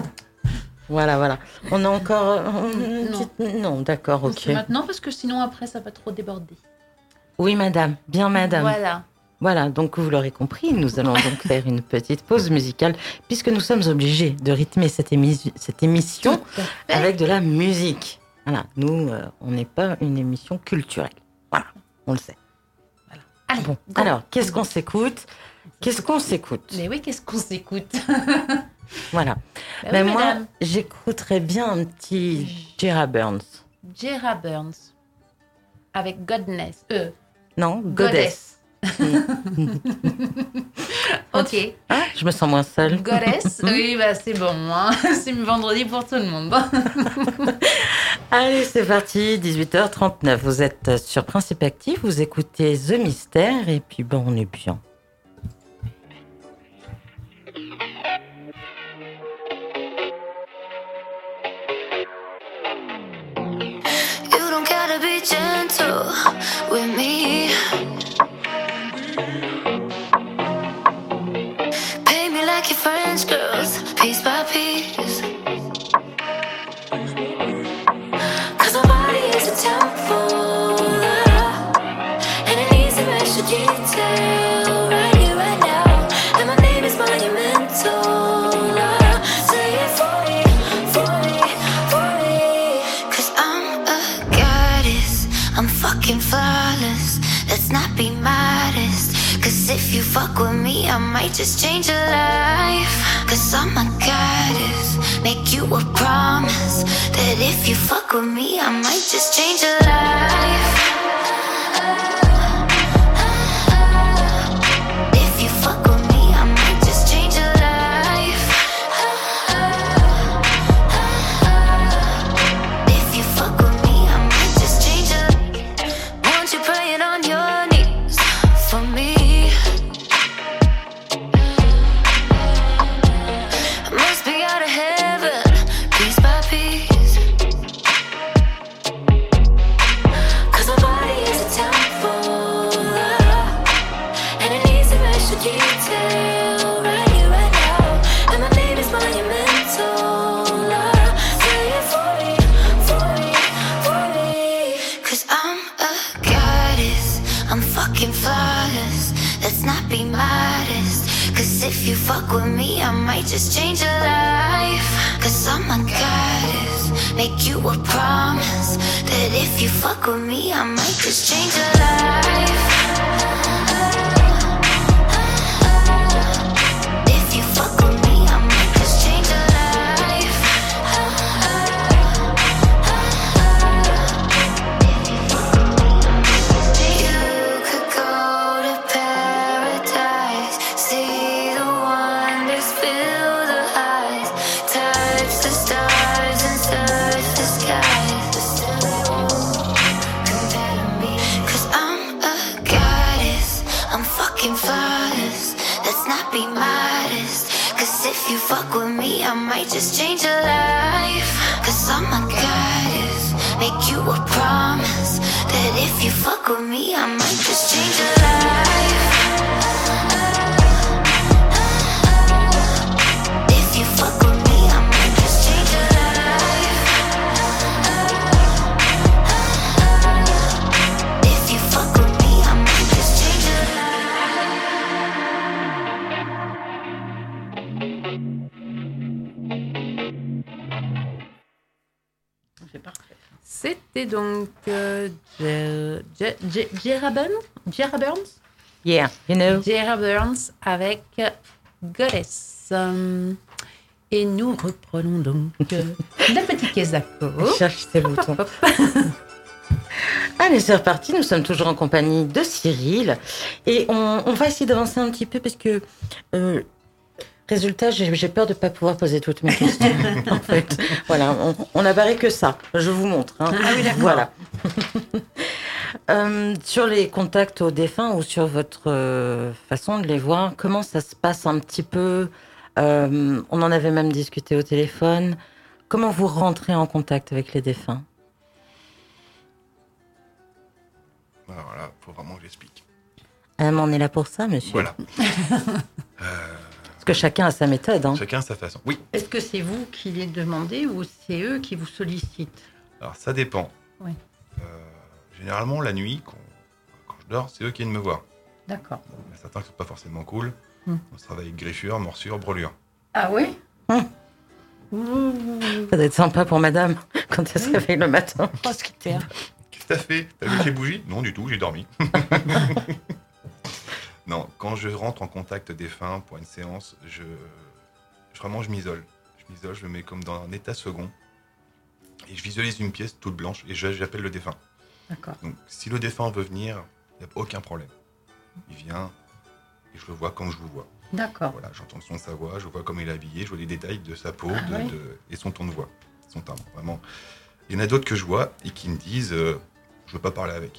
Speaker 2: Voilà. On a encore. une
Speaker 3: Non.
Speaker 2: petite- Non, d'accord, ok.
Speaker 3: C'est maintenant parce que sinon après ça va trop déborder.
Speaker 2: Oui, madame. Bien, madame.
Speaker 3: Voilà.
Speaker 2: Voilà, donc vous l'aurez compris, nous allons donc faire une petite pause musicale, puisque nous sommes obligés de rythmer cette émission avec de la musique. Voilà, nous, on n'est pas une émission culturelle. Voilà, on le sait.
Speaker 3: Allez,
Speaker 2: Bon,
Speaker 3: go.
Speaker 2: alors, qu'est-ce qu'on s'écoute?
Speaker 3: Mais oui, qu'est-ce qu'on s'écoute?
Speaker 2: Voilà.
Speaker 3: Bah
Speaker 2: Ben
Speaker 3: oui,
Speaker 2: moi,
Speaker 3: madame.
Speaker 2: j'écouterais bien un petit Jera Burns.
Speaker 3: Jera Burns avec Godness.
Speaker 2: Non, Goddess.
Speaker 3: Ok.
Speaker 2: Ah, je me sens moins seule.
Speaker 3: Goddess. Oui, bah c'est bon. Hein. C'est vendredi pour tout le monde.
Speaker 2: Allez, c'est parti, 18h39. Vous êtes sur Principe Actif, vous écoutez The Mystère, et puis bon, on est bien.
Speaker 7: You don't gotta be gentle with me. Pay me like your French girls, piece by piece. 'Cause my body is a temple, and it needs some extra detail right here, right now. And my name is monumental. Say it for me, for me, for me. 'Cause I'm a goddess, I'm fucking flawless. Let's not be modest. 'Cause if you fuck with me, I might just change your life. 'Cause I'm a goddess, make you a promise that if you fuck with me, I might just change your life. If you fuck with me, I might just change your life. If you fuck with me, I might just change your life. Want you praying on your knees for me. Must be out of heaven, piece by piece. 'Cause my if you fuck with me, I might just change your life. Cause I'm a goddess, make you a promise that if you fuck with me, I might just change your life. If you fuck with me, I might just change your life. You could go to paradise, see the wonders, feel the highs, touch the stars and search the skies. But still they won't compare to me. 'Cause I'm a goddess, I'm fucking flawless. Let's not be modest. 'Cause if you fuck with me, I might just change your life. 'Cause I'm a goddess, make you a promise that if you fuck with me, I might just change your life. If you fuck with me, I might just change your life. If you fuck with me, I might just change your
Speaker 5: C'est parfait.
Speaker 3: C'était donc Jera Burns
Speaker 2: Yeah, you know.
Speaker 3: Jera Burns avec Goddess. Et nous reprenons donc la petite caisse d'accords.
Speaker 2: Cherche tes boutons. Allez, c'est reparti. Nous sommes toujours en compagnie de Cyril. Et on va essayer d'avancer un petit peu parce que, résultat, j'ai peur de ne pas pouvoir poser toutes mes questions. En fait, voilà, on a barré que ça. Je vous montre. Hein.
Speaker 5: Ah oui, d'accord.
Speaker 2: Voilà. Sur les contacts aux défunts ou sur votre façon de les voir, comment ça se passe un petit peu on en avait même discuté au téléphone. Comment vous rentrez en contact avec les défunts?
Speaker 1: Alors là, faut vraiment que j'explique.
Speaker 2: On est là pour ça, monsieur.
Speaker 1: Voilà.
Speaker 2: Parce que chacun a sa méthode. Hein.
Speaker 1: Chacun a sa façon. Oui.
Speaker 5: Est-ce que c'est vous qui les demandez ou c'est eux qui vous sollicitent?
Speaker 1: Alors ça dépend.
Speaker 5: Oui.
Speaker 1: Généralement, la nuit, quand je dors, c'est eux qui viennent me voir.
Speaker 5: D'accord.
Speaker 1: Il y en a certains qui sont pas forcément cool.
Speaker 5: Hmm.
Speaker 1: On se travaille avec griffure, morsure, brûlure.
Speaker 5: Ah oui?
Speaker 2: Ça doit être sympa pour madame quand elle se réveille le matin.
Speaker 1: Qu'est-ce que t'as fait? T'as vu les bougies? Non, du tout, j'ai dormi. Non, quand je rentre en contact défunt pour une séance, vraiment je m'isole. Je me mets comme dans un état second. Et je visualise une pièce toute blanche et j'appelle le défunt.
Speaker 5: D'accord.
Speaker 1: Donc, si le défunt veut venir, il n'y a aucun problème. Il vient et je le vois comme je vous vois.
Speaker 5: D'accord.
Speaker 1: Voilà, j'entends le son de sa voix, je vois comment il est habillé, je vois les détails de sa peau
Speaker 5: oui.
Speaker 1: et son ton de voix, son timbre. Vraiment. Il y en a d'autres que je vois et qui me disent je veux pas parler avec.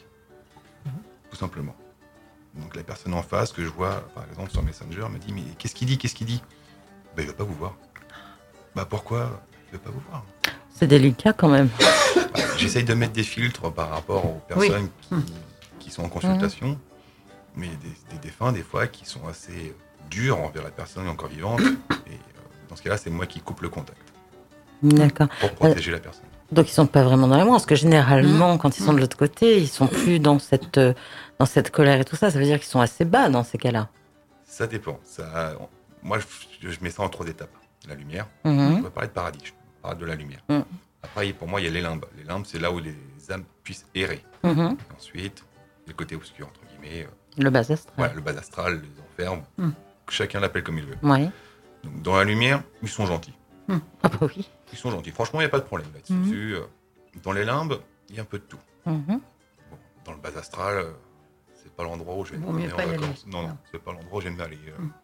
Speaker 1: Tout simplement. Donc la personne en face que je vois, par exemple sur Messenger, me dit mais qu'est-ce qu'il dit? Ben, il veut pas vous voir. Bah pourquoi? Il veut pas vous voir.
Speaker 2: C'est délicat quand même.
Speaker 1: J'essaye de mettre des filtres par rapport aux personnes qui sont en consultation, mais des défunts, des fois, qui sont assez durs envers la personne encore vivante. Et dans ce cas-là, c'est moi qui coupe le contact
Speaker 2: D'accord.
Speaker 1: pour protéger la personne.
Speaker 2: Donc ils sont pas vraiment dans l'amour, parce que généralement, quand ils sont de l'autre côté, ils sont plus dans cette colère et tout ça. Ça veut dire qu'ils sont assez bas dans ces cas-là.
Speaker 1: Ça dépend. Moi, je mets ça en 3 étapes. La lumière.
Speaker 2: Mhm.
Speaker 1: On va parler de paradis. Je parle de la lumière.
Speaker 2: Mhm.
Speaker 1: Après, pour moi, il y a les limbes. Les limbes, c'est là où les âmes puissent errer.
Speaker 2: Mhm.
Speaker 1: Et ensuite, le côté obscur, entre guillemets.
Speaker 2: Le bas astral.
Speaker 1: Voilà, le bas astral, les enfers. Chacun l'appelle comme il veut.
Speaker 2: Oui.
Speaker 1: Donc, dans la lumière, ils sont gentils.
Speaker 2: Ah bah oui.
Speaker 1: Ils sont gentils. Franchement, il n'y a pas de problème là-dessus. Dans les limbes, il y a un peu de tout.
Speaker 2: Mhm.
Speaker 1: Bon, dans le bas astral, c'est pas l'endroit où je vais
Speaker 5: Vaut
Speaker 1: me
Speaker 5: mieux
Speaker 1: en
Speaker 5: pas y aller.
Speaker 1: vacances. Non,
Speaker 5: Non.
Speaker 1: c'est pas l'endroit où j'aime aller.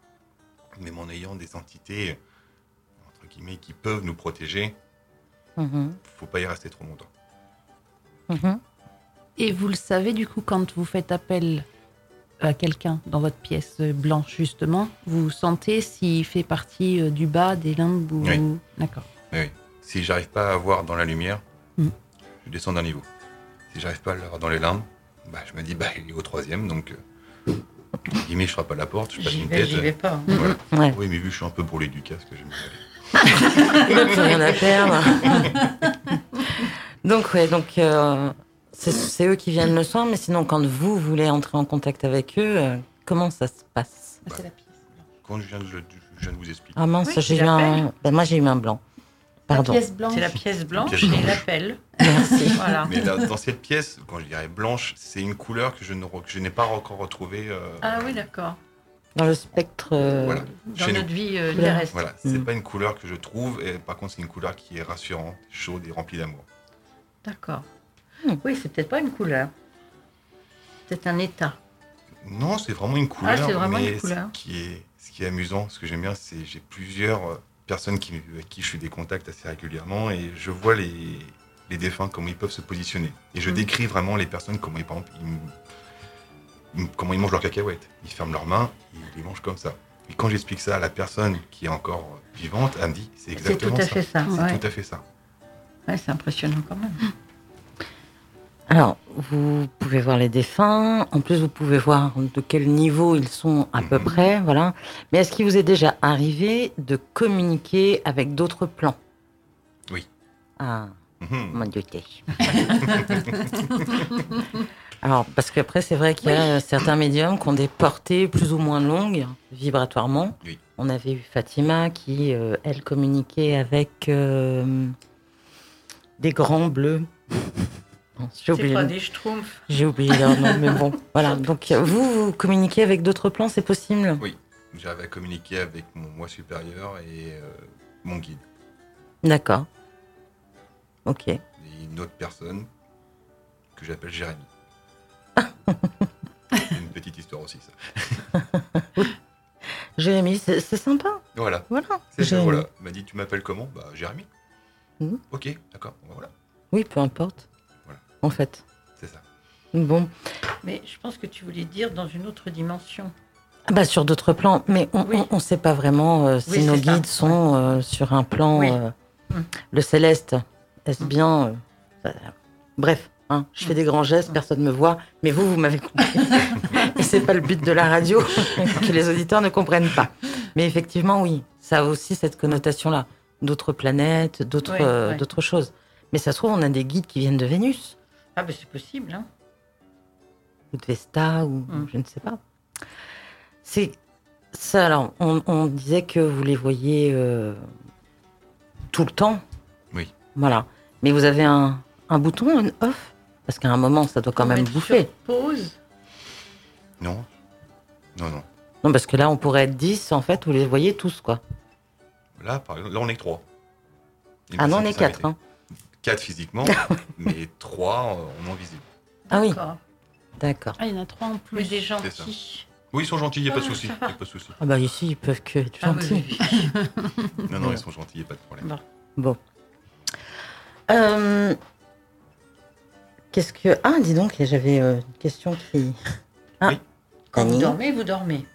Speaker 1: Même en ayant des entités, entre guillemets, qui peuvent nous protéger,
Speaker 2: Mhm.
Speaker 1: faut pas y rester trop longtemps.
Speaker 2: Mhm.
Speaker 3: Et vous le savez, du coup, quand vous faites appel à quelqu'un dans votre pièce blanche, justement, vous sentez s'il fait partie du bas, des limbes ou...
Speaker 1: Oui.
Speaker 3: D'accord.
Speaker 1: Mais oui, si j'arrive pas à voir dans la lumière,
Speaker 3: Mm.
Speaker 1: je descends d'un niveau. Si j'arrive pas à le voir dans les limbes, je me dis, il est au 3e, donc, entre guillemets, je frappe à la porte, je passe une tête.
Speaker 5: J'y vais pas.
Speaker 1: Voilà.
Speaker 2: Ouais.
Speaker 1: Oui, mais vu que je suis un peu brûlé du casque, j'aime bien aller.
Speaker 2: Il n'a plus rien à perdre. Donc, c'est eux qui viennent le soir, mais sinon, quand vous voulez entrer en contact avec eux, comment ça se passe?
Speaker 3: C'est la pièce.
Speaker 1: Quand je viens de vous expliquer.
Speaker 2: Ah mince,
Speaker 5: Oui,
Speaker 2: j'ai eu
Speaker 5: j'appelle.
Speaker 2: moi j'ai eu un blanc. Pardon.
Speaker 3: La pièce blanche.
Speaker 5: C'est la pièce blanche
Speaker 1: Pièce
Speaker 5: et
Speaker 1: blanche.
Speaker 5: l'appel.
Speaker 2: Merci.
Speaker 5: Voilà.
Speaker 1: Mais là, dans cette pièce, quand je dirais blanche, c'est une couleur que je n'ai pas encore retrouvée.
Speaker 5: Ah oui, d'accord.
Speaker 2: Dans le spectre.
Speaker 1: Voilà.
Speaker 5: Dans
Speaker 1: Chez
Speaker 5: notre
Speaker 1: nous.
Speaker 5: vie
Speaker 2: Couleur.
Speaker 5: terrestre.
Speaker 1: Voilà, c'est
Speaker 2: Mm.
Speaker 1: pas une couleur que je trouve, et par contre, c'est une couleur qui est rassurante, chaude et remplie d'amour.
Speaker 5: D'accord.
Speaker 2: Hmm.
Speaker 5: Oui, c'est peut-être pas une couleur. C'est un état.
Speaker 1: Non, c'est vraiment une couleur.
Speaker 5: c'est vraiment
Speaker 1: mais
Speaker 5: une couleur.
Speaker 1: Ce qui est amusant, ce que j'aime bien, c'est j'ai plusieurs personnes avec qui je suis des contacts assez régulièrement et je vois les défunts, comment ils peuvent se positionner. Et je
Speaker 5: Mhm.
Speaker 1: décris vraiment les personnes, comment ils, par exemple, comment ils mangent leurs cacahuètes. Ils ferment leurs mains, ils les mangent comme ça. Et quand j'explique ça à la personne qui est encore vivante, elle me dit, c'est
Speaker 5: C'est
Speaker 1: exactement
Speaker 5: tout à
Speaker 1: ça.
Speaker 5: fait ça.
Speaker 1: C'est
Speaker 5: Ouais.
Speaker 1: tout à fait ça.
Speaker 5: Ouais, c'est impressionnant quand même.
Speaker 2: Alors, vous pouvez voir les défunts. En plus, vous pouvez voir de quel niveau ils sont à peu
Speaker 1: Mhm.
Speaker 2: près, voilà. Mais est-ce qu'il vous est déjà arrivé de communiquer avec d'autres plans?
Speaker 1: Oui.
Speaker 2: Ah,
Speaker 1: Mhm.
Speaker 2: mon Dieu. Alors, parce qu'après, c'est vrai qu'il y a certains médiums qui ont des portées plus ou moins longues, vibratoirement.
Speaker 1: Oui.
Speaker 2: On avait eu Fatima qui, elle, communiquait avec des grands bleus. Bon, j'ai
Speaker 5: C'est
Speaker 2: oublié,
Speaker 5: pas des schtroumpfs.
Speaker 2: j'ai oublié leur nom, mais bon. Voilà. Donc, vous communiquez avec d'autres plans, c'est possible?
Speaker 1: Oui. J'avais communiqué avec mon moi supérieur et mon guide.
Speaker 2: D'accord. Ok.
Speaker 1: Et une autre personne que j'appelle Jérémy. C'est une petite histoire aussi, ça.
Speaker 2: Jérémy, c'est sympa.
Speaker 1: Voilà.
Speaker 2: Voilà.
Speaker 1: C'est ça,
Speaker 2: Jérémy.
Speaker 1: voilà. Il m'a dit, tu m'appelles comment? Bah, Jérémy.
Speaker 2: Mhm.
Speaker 1: Ok, d'accord. Voilà,
Speaker 2: Oui, peu importe.
Speaker 1: Voilà.
Speaker 2: En fait.
Speaker 1: c'est ça.
Speaker 2: Bon.
Speaker 5: Mais je pense que tu voulais dire dans une autre dimension.
Speaker 2: Ah bah, sur d'autres plans, mais on
Speaker 5: Oui.
Speaker 2: ne sait pas vraiment si
Speaker 5: Oui,
Speaker 2: nos
Speaker 5: c'est ça.
Speaker 2: guides sont sur un plan.
Speaker 5: Oui.
Speaker 2: Le céleste, est-ce
Speaker 5: Mm.
Speaker 2: bien bref, hein, je fais des grands gestes, personne ne me voit, mais vous m'avez compris. Et c'est pas le but de la radio que les auditeurs ne comprennent pas. Mais effectivement, oui, ça a aussi cette connotation-là. D'autres planètes, d'autres
Speaker 5: Oui, oui.
Speaker 2: d'autres choses. Mais ça se trouve, on a des guides qui viennent de Vénus,
Speaker 5: Ah ben c'est possible, hein.
Speaker 2: ou de Vesta, ou
Speaker 5: Mm.
Speaker 2: je ne sais pas. C'est ça. Alors, on disait que vous les voyez tout le temps.
Speaker 1: Oui.
Speaker 2: Voilà. Mais vous avez un bouton on-off? Parce qu'à un moment, ça doit quand
Speaker 5: Faut
Speaker 2: même
Speaker 5: mettre
Speaker 2: bouffer.
Speaker 5: sur pause.
Speaker 1: Non. Non, non.
Speaker 2: Non, parce que là, on pourrait être 10, en fait, vous les voyez tous, quoi.
Speaker 1: Là, par exemple, là, on est que 3.
Speaker 2: Ah non, on est 4. Hein.
Speaker 1: 4 physiquement, mais 3 en visible.
Speaker 2: Ah oui.
Speaker 5: D'accord.
Speaker 2: D'accord.
Speaker 3: Ah, il y en a 3 en plus.
Speaker 5: Mais des
Speaker 1: ça.
Speaker 5: gentils.
Speaker 1: Oui, ils sont gentils, il n'y a pas de
Speaker 5: Ah,
Speaker 1: souci.
Speaker 5: ça
Speaker 1: Y a
Speaker 5: va.
Speaker 1: pas de souci.
Speaker 2: Ah bah ici, ils peuvent que être
Speaker 5: Ah oui,
Speaker 2: gentils.
Speaker 5: oui, oui.
Speaker 1: Non, non, ils sont gentils, il n'y a pas de problème.
Speaker 5: Bon.
Speaker 2: Bon. Qu'est-ce que... Ah, dis donc, j'avais une question qui... Ah,
Speaker 1: Oui.
Speaker 5: Quand vous
Speaker 2: Annie.
Speaker 5: dormez, vous dormez.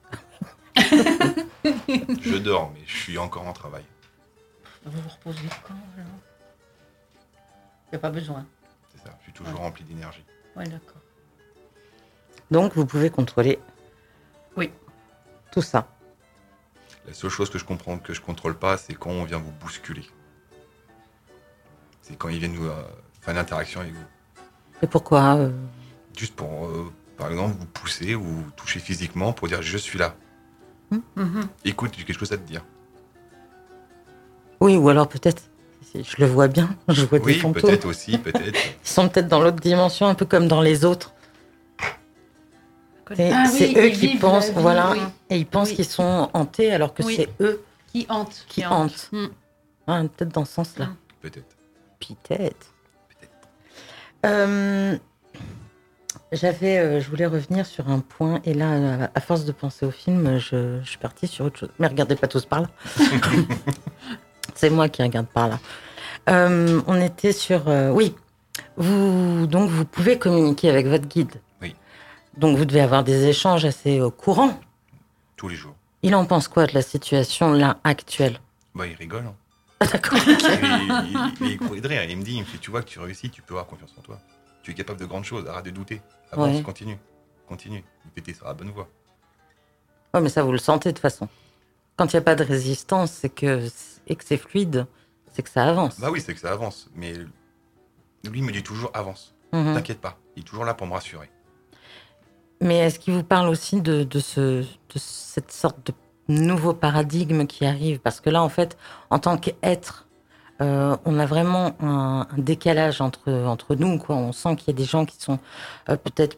Speaker 1: Je dors, mais je suis encore en travail.
Speaker 5: Vous vous reposez quand, alors? Il n'y a pas besoin.
Speaker 1: C'est ça, je suis toujours rempli d'énergie.
Speaker 5: Oui, d'accord.
Speaker 2: Donc, vous pouvez contrôler...
Speaker 5: Oui.
Speaker 2: Tout ça.
Speaker 1: La seule chose que je comprends, que je contrôle pas, c'est quand on vient vous bousculer. C'est quand ils viennent nous faire une interaction avec vous.
Speaker 2: Et pourquoi
Speaker 1: Juste pour, par exemple, vous pousser ou vous toucher physiquement pour dire je suis là.
Speaker 5: Mhm.
Speaker 1: Écoute, j'ai quelque chose à te dire.
Speaker 2: Oui, ou alors peut-être... Je le vois bien, je vois des
Speaker 1: Oui,
Speaker 2: fantômes.
Speaker 1: peut-être aussi, peut-être.
Speaker 2: Ils sont peut-être dans l'autre dimension, un peu comme dans les autres. Et
Speaker 3: Ah
Speaker 2: c'est
Speaker 3: oui,
Speaker 2: eux
Speaker 3: ils
Speaker 2: qui
Speaker 3: vivent
Speaker 2: pensent,
Speaker 3: la vie,
Speaker 2: voilà,
Speaker 3: oui.
Speaker 2: et ils pensent
Speaker 3: Oui.
Speaker 2: qu'ils sont hantés alors que
Speaker 3: Oui.
Speaker 2: c'est eux
Speaker 3: Qui hante.
Speaker 2: qui hantent.
Speaker 3: Mm.
Speaker 2: Ah, peut-être dans ce sens-là.
Speaker 3: Mm.
Speaker 1: Peut-être.
Speaker 2: Peut-être. Je voulais revenir sur un point, et là, à force de penser au film, je suis partie sur autre chose. Mais regardez pas tous par là. C'est moi qui regarde par là. On était sur... oui, donc vous pouvez communiquer avec votre guide.
Speaker 1: Oui.
Speaker 2: Donc vous devez avoir des échanges assez courants.
Speaker 1: Tous les jours.
Speaker 2: Il en pense quoi de la situation là actuelle?
Speaker 1: Bah, il rigole. Hein.
Speaker 2: Ah, d'accord.
Speaker 1: il courait de rire. Il me dit, tu vois que tu réussis, tu peux avoir confiance en toi. Tu es capable de grandes choses, arrête de douter. Avance,
Speaker 2: Ouais.
Speaker 1: continue. Continue. Tu es sur la bonne voie.
Speaker 2: Ouais, mais ça, vous le sentez de toute façon. Quand il n'y a pas de résistance et que c'est fluide, c'est que ça avance.
Speaker 1: Bah oui, c'est que ça avance. Mais lui, il me dit toujours avance.
Speaker 2: Mhm.
Speaker 1: T'inquiète pas. Il est toujours là pour me rassurer.
Speaker 2: Mais est-ce qu'il vous parle aussi de cette sorte de nouveau paradigme qui arrive. Parce que là, en fait, en tant qu'être, on a vraiment un décalage entre nous, quoi. On sent qu'il y a des gens qui sont peut-être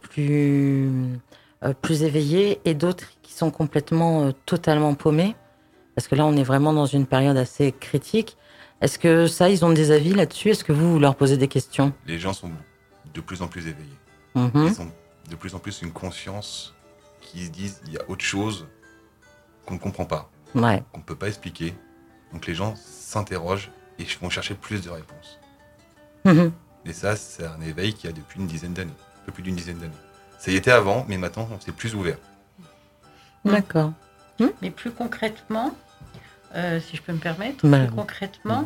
Speaker 2: plus éveillés et d'autres qui sont complètement, totalement paumés. Parce que là, on est vraiment dans une période assez critique. Est-ce que ça, ils ont des avis là-dessus? Est-ce que vous leur posez des questions?
Speaker 1: Les gens sont de plus en plus éveillés.
Speaker 2: Mhm.
Speaker 1: Ils ont de plus en plus une conscience qui se disent il y a autre chose qu'on ne comprend pas,
Speaker 2: Ouais.
Speaker 1: qu'on ne peut pas expliquer. Donc les gens s'interrogent et vont chercher plus de réponses.
Speaker 2: Mhm.
Speaker 1: Et ça, c'est un éveil qui a depuis une dizaine d'années, un peu plus d'une dizaine d'années. Ça y était avant, mais maintenant, c'est plus ouvert.
Speaker 2: D'accord.
Speaker 5: Mais plus concrètement, si je peux me permettre,
Speaker 2: Bah,
Speaker 5: plus concrètement,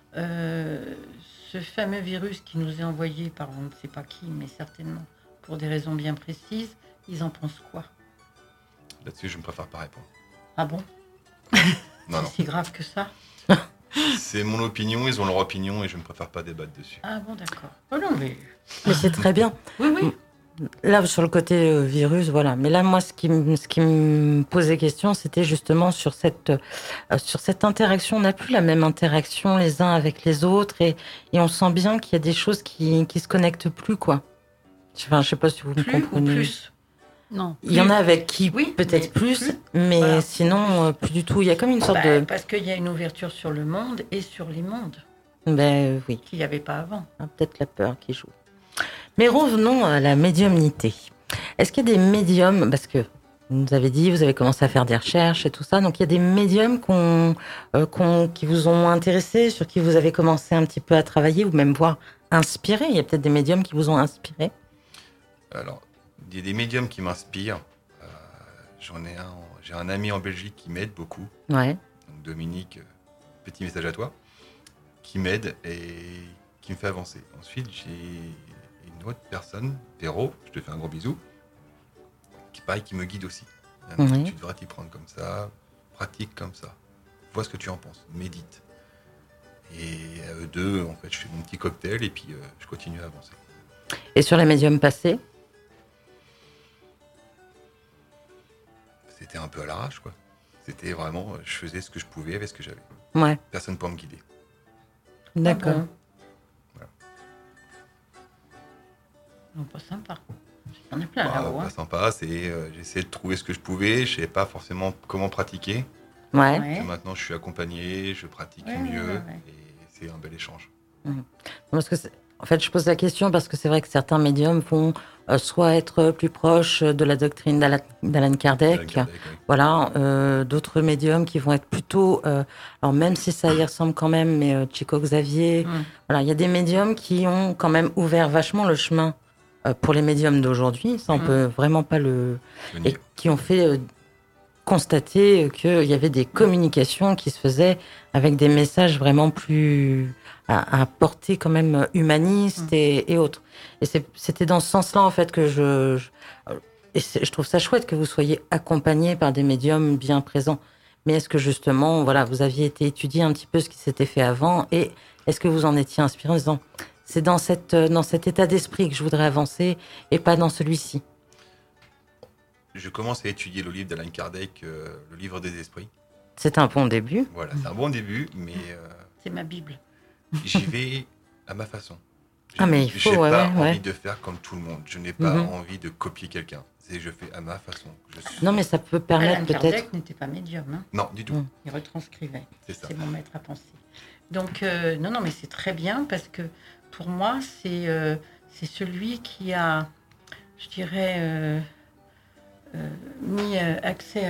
Speaker 5: ce fameux virus qui nous est envoyé par on ne sait pas qui, mais certainement pour des raisons bien précises, ils en pensent quoi?
Speaker 1: Là-dessus, je ne préfère pas répondre.
Speaker 5: Ah bon?
Speaker 1: Non, non.
Speaker 5: C'est si grave que ça?
Speaker 1: C'est mon opinion, ils ont leur opinion et je ne préfère pas débattre dessus.
Speaker 5: Ah bon, d'accord. Oh non, mais...
Speaker 2: Mais c'est très bien.
Speaker 5: Oui, oui.
Speaker 2: Là, sur le côté virus, voilà. Mais là, moi, ce qui me posait question, c'était justement sur cette interaction. On n'a plus la même interaction les uns avec les autres et on sent bien qu'il y a des choses qui se connectent plus, quoi. Enfin, je sais pas si vous me
Speaker 5: Plus ou
Speaker 2: comprenez.
Speaker 5: plus? Non.
Speaker 2: Il y en a avec qui
Speaker 5: Oui,
Speaker 2: peut-être
Speaker 5: mais
Speaker 2: plus,
Speaker 5: plus.
Speaker 2: mais
Speaker 5: Voilà.
Speaker 2: sinon, plus du tout. Il y a comme une sorte de...
Speaker 5: Parce qu'il y a une ouverture sur le monde et sur les mondes
Speaker 2: Ben oui.
Speaker 5: qu'il n'y avait pas avant.
Speaker 2: Ah, peut-être la peur qui joue. Mais revenons à la médiumnité. Est-ce qu'il y a des médiums, parce que vous nous avez dit, vous avez commencé à faire des recherches et tout ça, donc il y a des médiums qui vous ont intéressé, sur qui vous avez commencé un petit peu à travailler, ou même voire inspiré. Il y a peut-être des médiums qui vous ont inspiré.
Speaker 1: Alors, il y a des médiums qui m'inspirent. J'ai un ami en Belgique qui m'aide beaucoup.
Speaker 2: Ouais.
Speaker 1: Donc Dominique, petit message à toi, qui m'aide et qui me fait avancer. Ensuite, j'ai une autre personne, Véro, je te fais un gros bisou, qui me guide aussi. Elle me dit,
Speaker 2: Oui.
Speaker 1: tu devrais t'y prendre comme ça, pratique comme ça, vois ce que tu en penses, médite. Et à eux deux, en fait, je fais mon petit cocktail et puis je continue à avancer.
Speaker 2: Et sur les médiums passés?
Speaker 1: C'était un peu à l'arrache, quoi. C'était vraiment, je faisais ce que je pouvais avec ce que j'avais.
Speaker 2: Ouais.
Speaker 1: Personne pour me guider.
Speaker 2: D'accord.
Speaker 5: Ah bon.
Speaker 1: Voilà.
Speaker 5: Non, pas sympa. J'en ai plein
Speaker 1: Bah,
Speaker 5: là-haut.
Speaker 1: pas
Speaker 5: Hein.
Speaker 1: sympa, j'essayais de trouver ce que je pouvais, je savais pas forcément comment pratiquer.
Speaker 2: Ouais.
Speaker 5: Ouais.
Speaker 1: Et maintenant, je suis accompagné, je pratique
Speaker 5: Ouais,
Speaker 1: mieux,
Speaker 5: ouais.
Speaker 1: et c'est un bel échange.
Speaker 2: Parce que en fait, je pose la question parce que c'est vrai que certains médiums vont soit être plus proches de la doctrine d'Alan Kardec,
Speaker 1: Alan Kardec, oui.
Speaker 2: voilà, d'autres médiums qui vont être plutôt, alors même si ça y ressemble quand même, mais Chico Xavier, voilà, il y a des médiums qui ont quand même ouvert vachement le chemin pour les médiums d'aujourd'hui, ça on peut vraiment pas le...
Speaker 1: Le
Speaker 2: Et
Speaker 1: nier.
Speaker 2: qui ont fait constater qu'il y avait des communications qui se faisaient avec des messages vraiment plus à portée quand même humaniste et autres. Et c'était dans ce sens-là en fait que je trouve ça chouette que vous soyez accompagné par des médiums bien présents. Mais est-ce que justement, voilà, vous aviez été étudier un petit peu ce qui s'était fait avant et est-ce que vous en étiez inspiré en disant c'est dans cet état d'esprit que je voudrais avancer et pas dans celui-ci?
Speaker 1: Je commence à étudier le livre d'Alan Kardec, le livre des esprits.
Speaker 2: C'est un bon début.
Speaker 1: Voilà, c'est un bon début, mais
Speaker 5: C'est ma Bible.
Speaker 1: j'y vais à ma façon.
Speaker 2: Ah, mais il faut,
Speaker 1: J'ai
Speaker 2: ouais,
Speaker 1: pas
Speaker 2: ouais,
Speaker 1: envie
Speaker 2: ouais.
Speaker 1: de faire comme tout le monde. Je n'ai pas
Speaker 2: Mhm.
Speaker 1: envie de copier quelqu'un. Je fais à ma façon. Je suis-
Speaker 2: Non, mais ça peut
Speaker 5: Alan
Speaker 2: permettre peut-être...
Speaker 5: Kardec n'était pas médium. Hein.
Speaker 1: Non, du tout.
Speaker 2: Mm.
Speaker 5: Il retranscrivait.
Speaker 1: C'est ça.
Speaker 5: C'est mon maître à penser. Donc, non, mais c'est très bien parce que pour moi, c'est celui qui a, je dirais, mis accès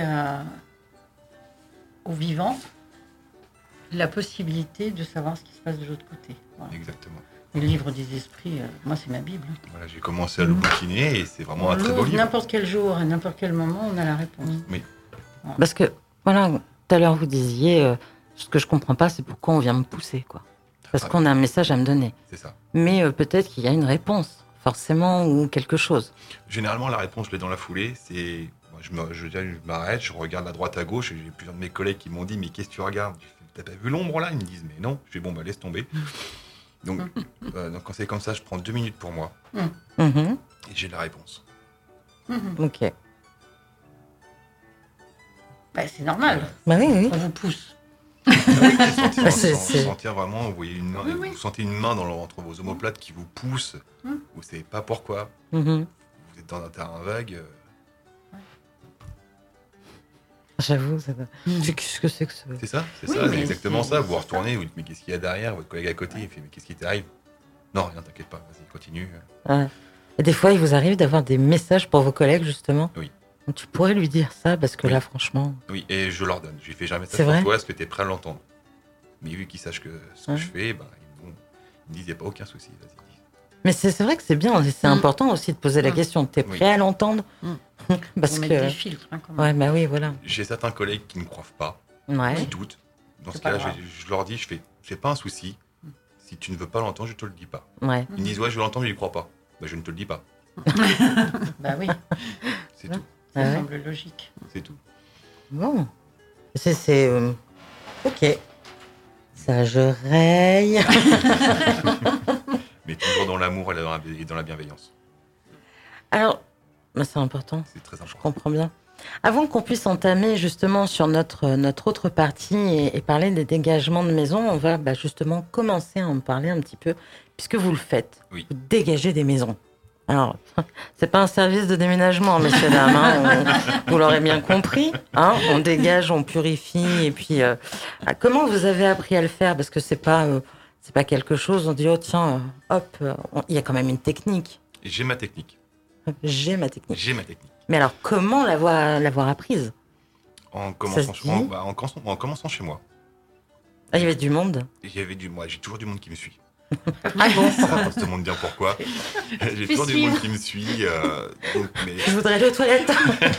Speaker 5: aux vivants, la possibilité de savoir ce qui se passe de l'autre côté. Voilà.
Speaker 1: Exactement.
Speaker 5: Le livre des esprits, moi, c'est ma Bible.
Speaker 1: Voilà, j'ai commencé à le bouquiner et c'est vraiment
Speaker 5: On
Speaker 1: un très beau
Speaker 5: l'ouvre
Speaker 1: livre.
Speaker 5: n'importe quel jour, à n'importe quel moment, on a la réponse.
Speaker 1: Oui,
Speaker 2: Parce que, voilà, tout à l'heure vous disiez, ce que je comprends pas, c'est pourquoi on vient me pousser, quoi. Parce
Speaker 1: Ah,
Speaker 2: qu'on a un message à me donner.
Speaker 1: c'est ça.
Speaker 2: Mais peut-être qu'il y a une réponse, forcément, ou quelque chose.
Speaker 1: Généralement, la réponse, je l'ai dans la foulée. C'est, moi, je m'arrête, je regarde à droite, à gauche. Et j'ai plusieurs de mes collègues qui m'ont dit, mais qu'est-ce que tu regardes? Je fais, t'as pas vu l'ombre là? Ils me disent, mais non. Je fais, bon, bah laisse tomber. Donc quand c'est comme ça, je prends 2 minutes pour moi
Speaker 2: Mhm.
Speaker 1: et j'ai la réponse.
Speaker 2: Ok.
Speaker 5: Bah, c'est normal.
Speaker 2: Bah oui, oui.
Speaker 5: On vous pousse.
Speaker 1: Sentir vraiment, vous voyez une main,
Speaker 5: Oui, oui.
Speaker 1: vous sentez une main entre vos omoplates qui vous pousse, vous savez pas pourquoi,
Speaker 2: Mhm.
Speaker 1: vous êtes dans un terrain vague.
Speaker 2: J'avoue, ça va. Qu'est-ce que c'est que ça?
Speaker 1: C'est ça, c'est
Speaker 5: Oui,
Speaker 1: ça, c'est
Speaker 5: mais
Speaker 1: exactement
Speaker 5: c'est-
Speaker 1: ça. Vous vous retournez, vous dites mais qu'est-ce qu'il y a derrière? Votre collègue à côté, il fait mais qu'est-ce qui t'arrive? Non, rien, t'inquiète pas, vas-y, continue.
Speaker 2: Ouais. Et des fois, il vous arrive d'avoir des messages pour vos collègues, justement.
Speaker 1: Oui.
Speaker 2: Donc, tu pourrais lui dire ça, parce que
Speaker 1: Oui.
Speaker 2: là, franchement...
Speaker 1: Oui, et je leur donne. Je lui fais jamais ça
Speaker 2: C'est
Speaker 1: pour
Speaker 2: vrai
Speaker 1: toi, est-ce que t'es prêt à l'entendre? Mais vu qu'ils sachent ce que
Speaker 2: Ouais.
Speaker 1: je fais, bah, ils me disent, il n'y a pas aucun souci, vas-y.
Speaker 2: Mais c'est vrai que c'est bien, c'est important aussi de poser la question. T'es prêt
Speaker 1: Oui.
Speaker 2: à l'entendre? Parce
Speaker 5: Vous
Speaker 2: que...
Speaker 5: mettez des filtres, hein, quand même.
Speaker 2: Ouais, bah oui, voilà.
Speaker 1: J'ai certains collègues qui ne croient pas,
Speaker 2: Ouais.
Speaker 1: qui doutent. Dans ce
Speaker 5: C'est pas
Speaker 1: cas-là,
Speaker 5: grave.
Speaker 1: je leur dis, je fais, c'est pas un souci. Si tu ne veux pas l'entendre, je te le dis pas.
Speaker 2: Ouais.
Speaker 1: Ils me disent, ouais, je veux l'entendre, mais ils ne croient pas. Bah, je ne te le dis pas.
Speaker 5: Bah oui,
Speaker 1: C'est
Speaker 2: Ouais.
Speaker 1: tout.
Speaker 5: ça
Speaker 2: Ah ouais.
Speaker 5: semble logique.
Speaker 1: C'est tout.
Speaker 2: Bon. Ok. Ça, je raye.
Speaker 1: Mais toujours dans l'amour et dans la bienveillance.
Speaker 2: Alors, bah, c'est important.
Speaker 1: C'est très
Speaker 2: Je
Speaker 1: important.
Speaker 2: comprends bien. Avant qu'on puisse entamer justement sur notre autre partie et parler des dégagements de maison, on va justement commencer à en parler un petit peu, puisque vous le faites.
Speaker 1: Oui.
Speaker 2: Vous dégagez des maisons. Alors, c'est pas un service de déménagement, messieurs, dames, hein, vous l'aurez bien compris. Hein, on dégage, on purifie, et puis comment vous avez appris à le faire? Parce que c'est pas quelque chose, on dit, oh tiens, hop, il y a quand même une technique.
Speaker 1: Et j'ai ma technique.
Speaker 2: J'ai ma technique.
Speaker 1: J'ai ma technique.
Speaker 2: Mais alors, comment l'avoir apprise?
Speaker 1: En
Speaker 2: se
Speaker 1: commençant,
Speaker 2: dit
Speaker 1: en commençant chez moi.
Speaker 2: Ah, il y avait du monde.
Speaker 1: Moi, j'ai toujours du monde qui me suit.
Speaker 2: Ah bon?
Speaker 1: Ça, on se demande bien pourquoi. J'ai toujours du
Speaker 5: suivre.
Speaker 1: monde qui me suit. Mais
Speaker 2: Je voudrais aller aux toilettes.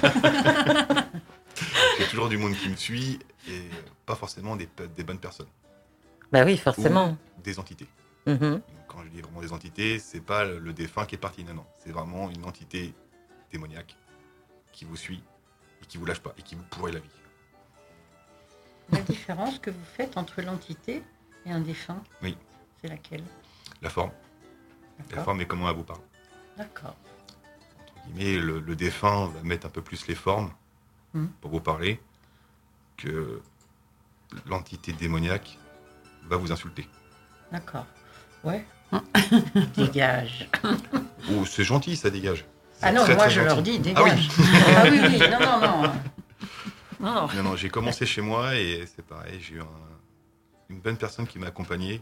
Speaker 1: j'ai toujours du monde qui me suit et pas forcément des bonnes personnes.
Speaker 2: Bah oui, forcément.
Speaker 1: Ou des entités.
Speaker 2: Mhm.
Speaker 1: Quand je dis vraiment des entités, c'est pas le défunt qui est parti. Non, non. C'est vraiment une entité démoniaque qui vous suit et qui vous lâche pas et qui vous pourrit la vie.
Speaker 5: La différence que vous faites entre l'entité et un défunt,
Speaker 1: Oui.
Speaker 5: c'est laquelle?
Speaker 1: La forme. La
Speaker 5: D'accord.
Speaker 1: forme est comment elle vous parle.
Speaker 5: D'accord.
Speaker 1: Entre guillemets, le défunt va mettre un peu plus les formes
Speaker 5: Mhm.
Speaker 1: pour vous parler que l'entité démoniaque va vous insulter.
Speaker 5: D'accord. Ouais. Dégage.
Speaker 1: Oh, c'est gentil, ça dégage. C'est
Speaker 5: Ah non,
Speaker 1: très,
Speaker 5: moi
Speaker 1: très
Speaker 5: je leur
Speaker 1: gentil.
Speaker 5: dis
Speaker 1: Ah oui.
Speaker 5: dégage. Ah oui, oui, non, non, non. Non.
Speaker 1: Non, non, j'ai commencé chez moi et c'est pareil, j'ai eu une bonne personne qui m'a accompagné,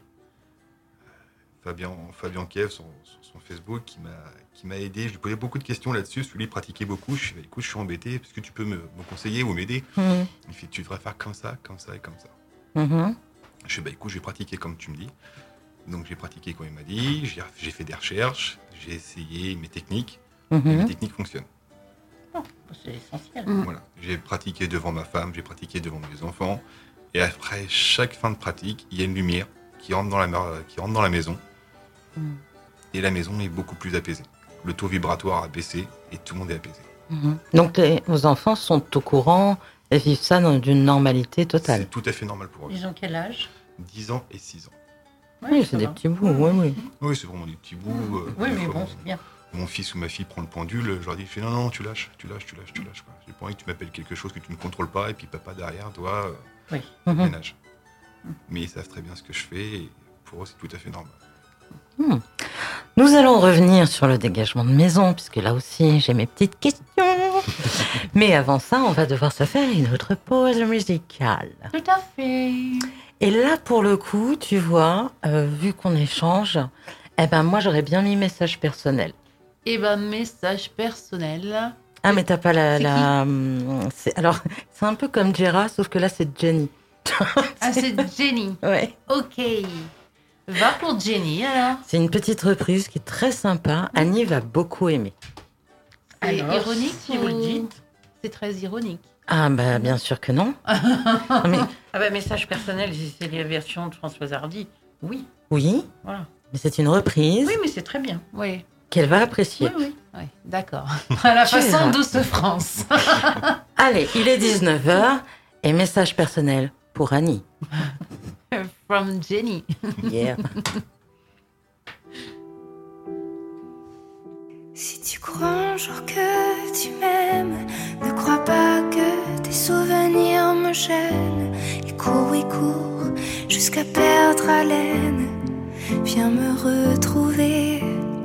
Speaker 1: Fabien Kiev sur son Facebook, qui m'a aidé. Je lui posais beaucoup de questions là-dessus, parce que lui il pratiquait beaucoup. Je lui ai dit, écoute, je suis embêté, est-ce que tu peux me conseiller ou m'aider?
Speaker 2: Mhm.
Speaker 1: Il fait, tu devrais faire comme ça et comme ça.
Speaker 2: Mhm.
Speaker 1: Je fais, bah écoute, je vais pratiquer comme tu me dis. Donc j'ai pratiqué comme il m'a dit, j'ai fait des recherches, j'ai essayé mes techniques, et mes
Speaker 2: Mhm.
Speaker 1: techniques fonctionnent.
Speaker 5: Bon, c'est essentiel.
Speaker 1: Voilà. J'ai pratiqué devant ma femme, j'ai pratiqué devant mes enfants. Et après chaque fin de pratique, il y a une lumière qui rentre dans la maison. Et la maison est beaucoup plus apaisée. Le taux vibratoire a baissé et tout le monde est apaisé.
Speaker 2: Mhm. Donc, vos enfants sont au courant et vivent ça dans une normalité totale.
Speaker 1: C'est tout à fait normal pour eux.
Speaker 5: Ils ont quel âge?
Speaker 1: 10 ans et 6 ans.
Speaker 5: Ouais,
Speaker 2: Oui,
Speaker 5: ça
Speaker 2: c'est des
Speaker 5: va.
Speaker 2: petits bouts, oui, oui.
Speaker 1: Oui, c'est vraiment des petits bouts.
Speaker 5: Oui,
Speaker 1: des
Speaker 5: mais
Speaker 1: fois,
Speaker 5: bon, c'est bien.
Speaker 1: mon fils ou ma fille prend le pendule, je leur dis, je fais, non, non, tu lâches. Quoi. J'ai pas envie que tu m'appelles quelque chose que tu ne contrôles pas et puis papa derrière doit
Speaker 5: Oui.
Speaker 2: Mhm.
Speaker 1: ménage. Mais ils savent très bien ce que je fais et pour eux, c'est tout à fait normal.
Speaker 2: Nous allons revenir sur le dégagement de maison, puisque là aussi, j'ai mes petites questions. Mais avant ça, on va devoir se faire une autre pause musicale.
Speaker 5: Tout à fait.
Speaker 2: Et là, pour le coup, tu vois, vu qu'on échange, eh ben moi, j'aurais bien mis message personnel.
Speaker 3: Et ben, message personnel.
Speaker 2: Ah, mais t'as pas
Speaker 3: C'est
Speaker 2: alors, c'est un peu comme Jera, sauf que là, c'est Jenny.
Speaker 3: Ah, c'est Jenny.
Speaker 2: Ouais.
Speaker 3: Ok. Va pour Jenny, alors.
Speaker 2: C'est une petite reprise qui est très sympa. Annie va beaucoup aimer.
Speaker 3: C'est
Speaker 5: Alors,
Speaker 3: ironique
Speaker 5: si vous le dites.
Speaker 3: C'est très ironique.
Speaker 2: Ah, bah, bien sûr que non. Non, mais,
Speaker 5: Ah bah, message personnel, si c'est la version de Françoise Hardy. Oui,
Speaker 2: oui,
Speaker 5: voilà.
Speaker 2: mais c'est une reprise
Speaker 5: Oui, mais c'est très bien.
Speaker 3: Oui,
Speaker 2: qu'elle va apprécier.
Speaker 5: Oui, oui.
Speaker 3: oui, d'accord. À la
Speaker 2: Tu
Speaker 3: façon
Speaker 2: verras.
Speaker 3: d'Ouce France.
Speaker 2: Allez, il est 19h et message personnel pour Annie.
Speaker 3: From Jenny.
Speaker 2: Yeah.
Speaker 7: Si tu crois un jour que tu m'aimes, ne crois pas que t'es souvenirs me gênent. Il court, jusqu'à perdre haleine. Viens me retrouver.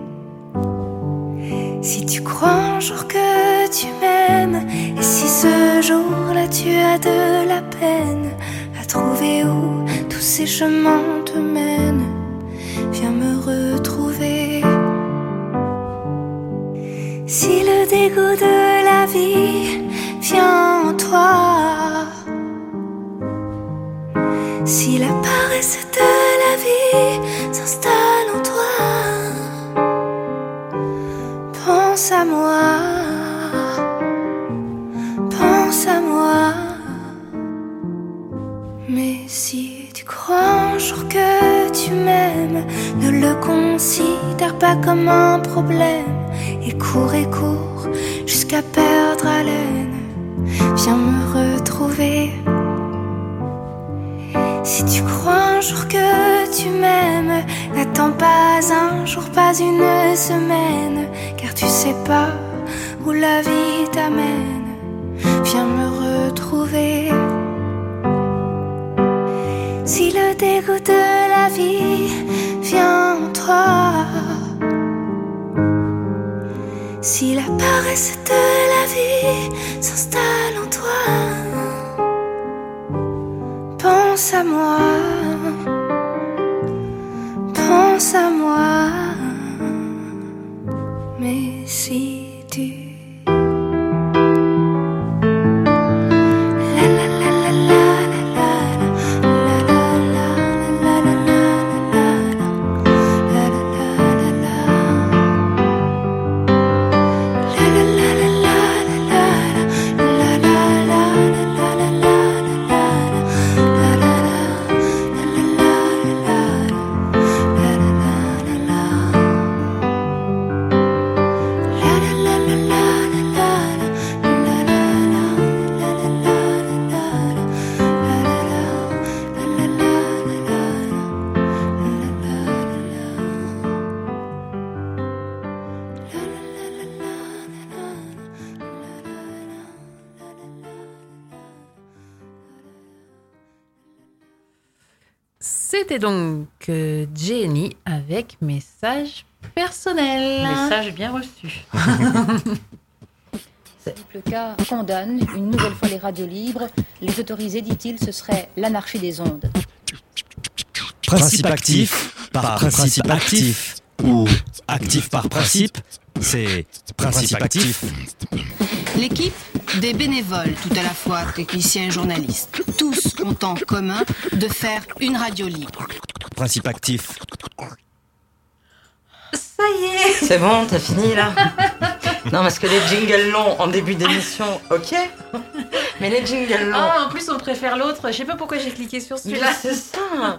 Speaker 7: Si tu crois un jour que tu m'aimes, et si ce jour-là tu as de la peine à trouver où tous ces chemins te mènent, viens me retrouver. Si le dégoût de la vie vient en toi, si la paresse de la vie s'installe en toi, pense à moi, pense à moi. Mais si tu crois un jour que tu m'aimes, ne le considère pas comme un problème. Et cours jusqu'à perdre haleine. Viens me retrouver. Si tu crois un jour que tu m'aimes, n'attends pas un jour, pas une semaine, car tu sais pas où la vie t'amène. Viens me retrouver. Si le dégoût de la vie vient en toi, si la paresse de la vie s'installe en toi, pense à moi, pense à moi. Mais si tu
Speaker 3: C'était donc Jenny avec message personnel.
Speaker 5: Message bien reçu.
Speaker 9: Le cas condamne une nouvelle fois les radios libres. Les autoriser, dit-il, ce serait l'anarchie des ondes.
Speaker 10: Principe actif par principe actif ou actif par principe, c'est principe actif.
Speaker 11: L'équipe des bénévoles, tout à la fois techniciens et journalistes, tous ont en commun de faire une radio libre.
Speaker 10: Principe actif.
Speaker 2: Ça y est. C'est bon, t'as fini là. Non, parce que les jingles longs en début d'émission, ok. Mais les jingles longs.
Speaker 5: Ah, en plus, on préfère l'autre. Je sais pas pourquoi j'ai cliqué sur celui-là.
Speaker 2: Mais c'est ça.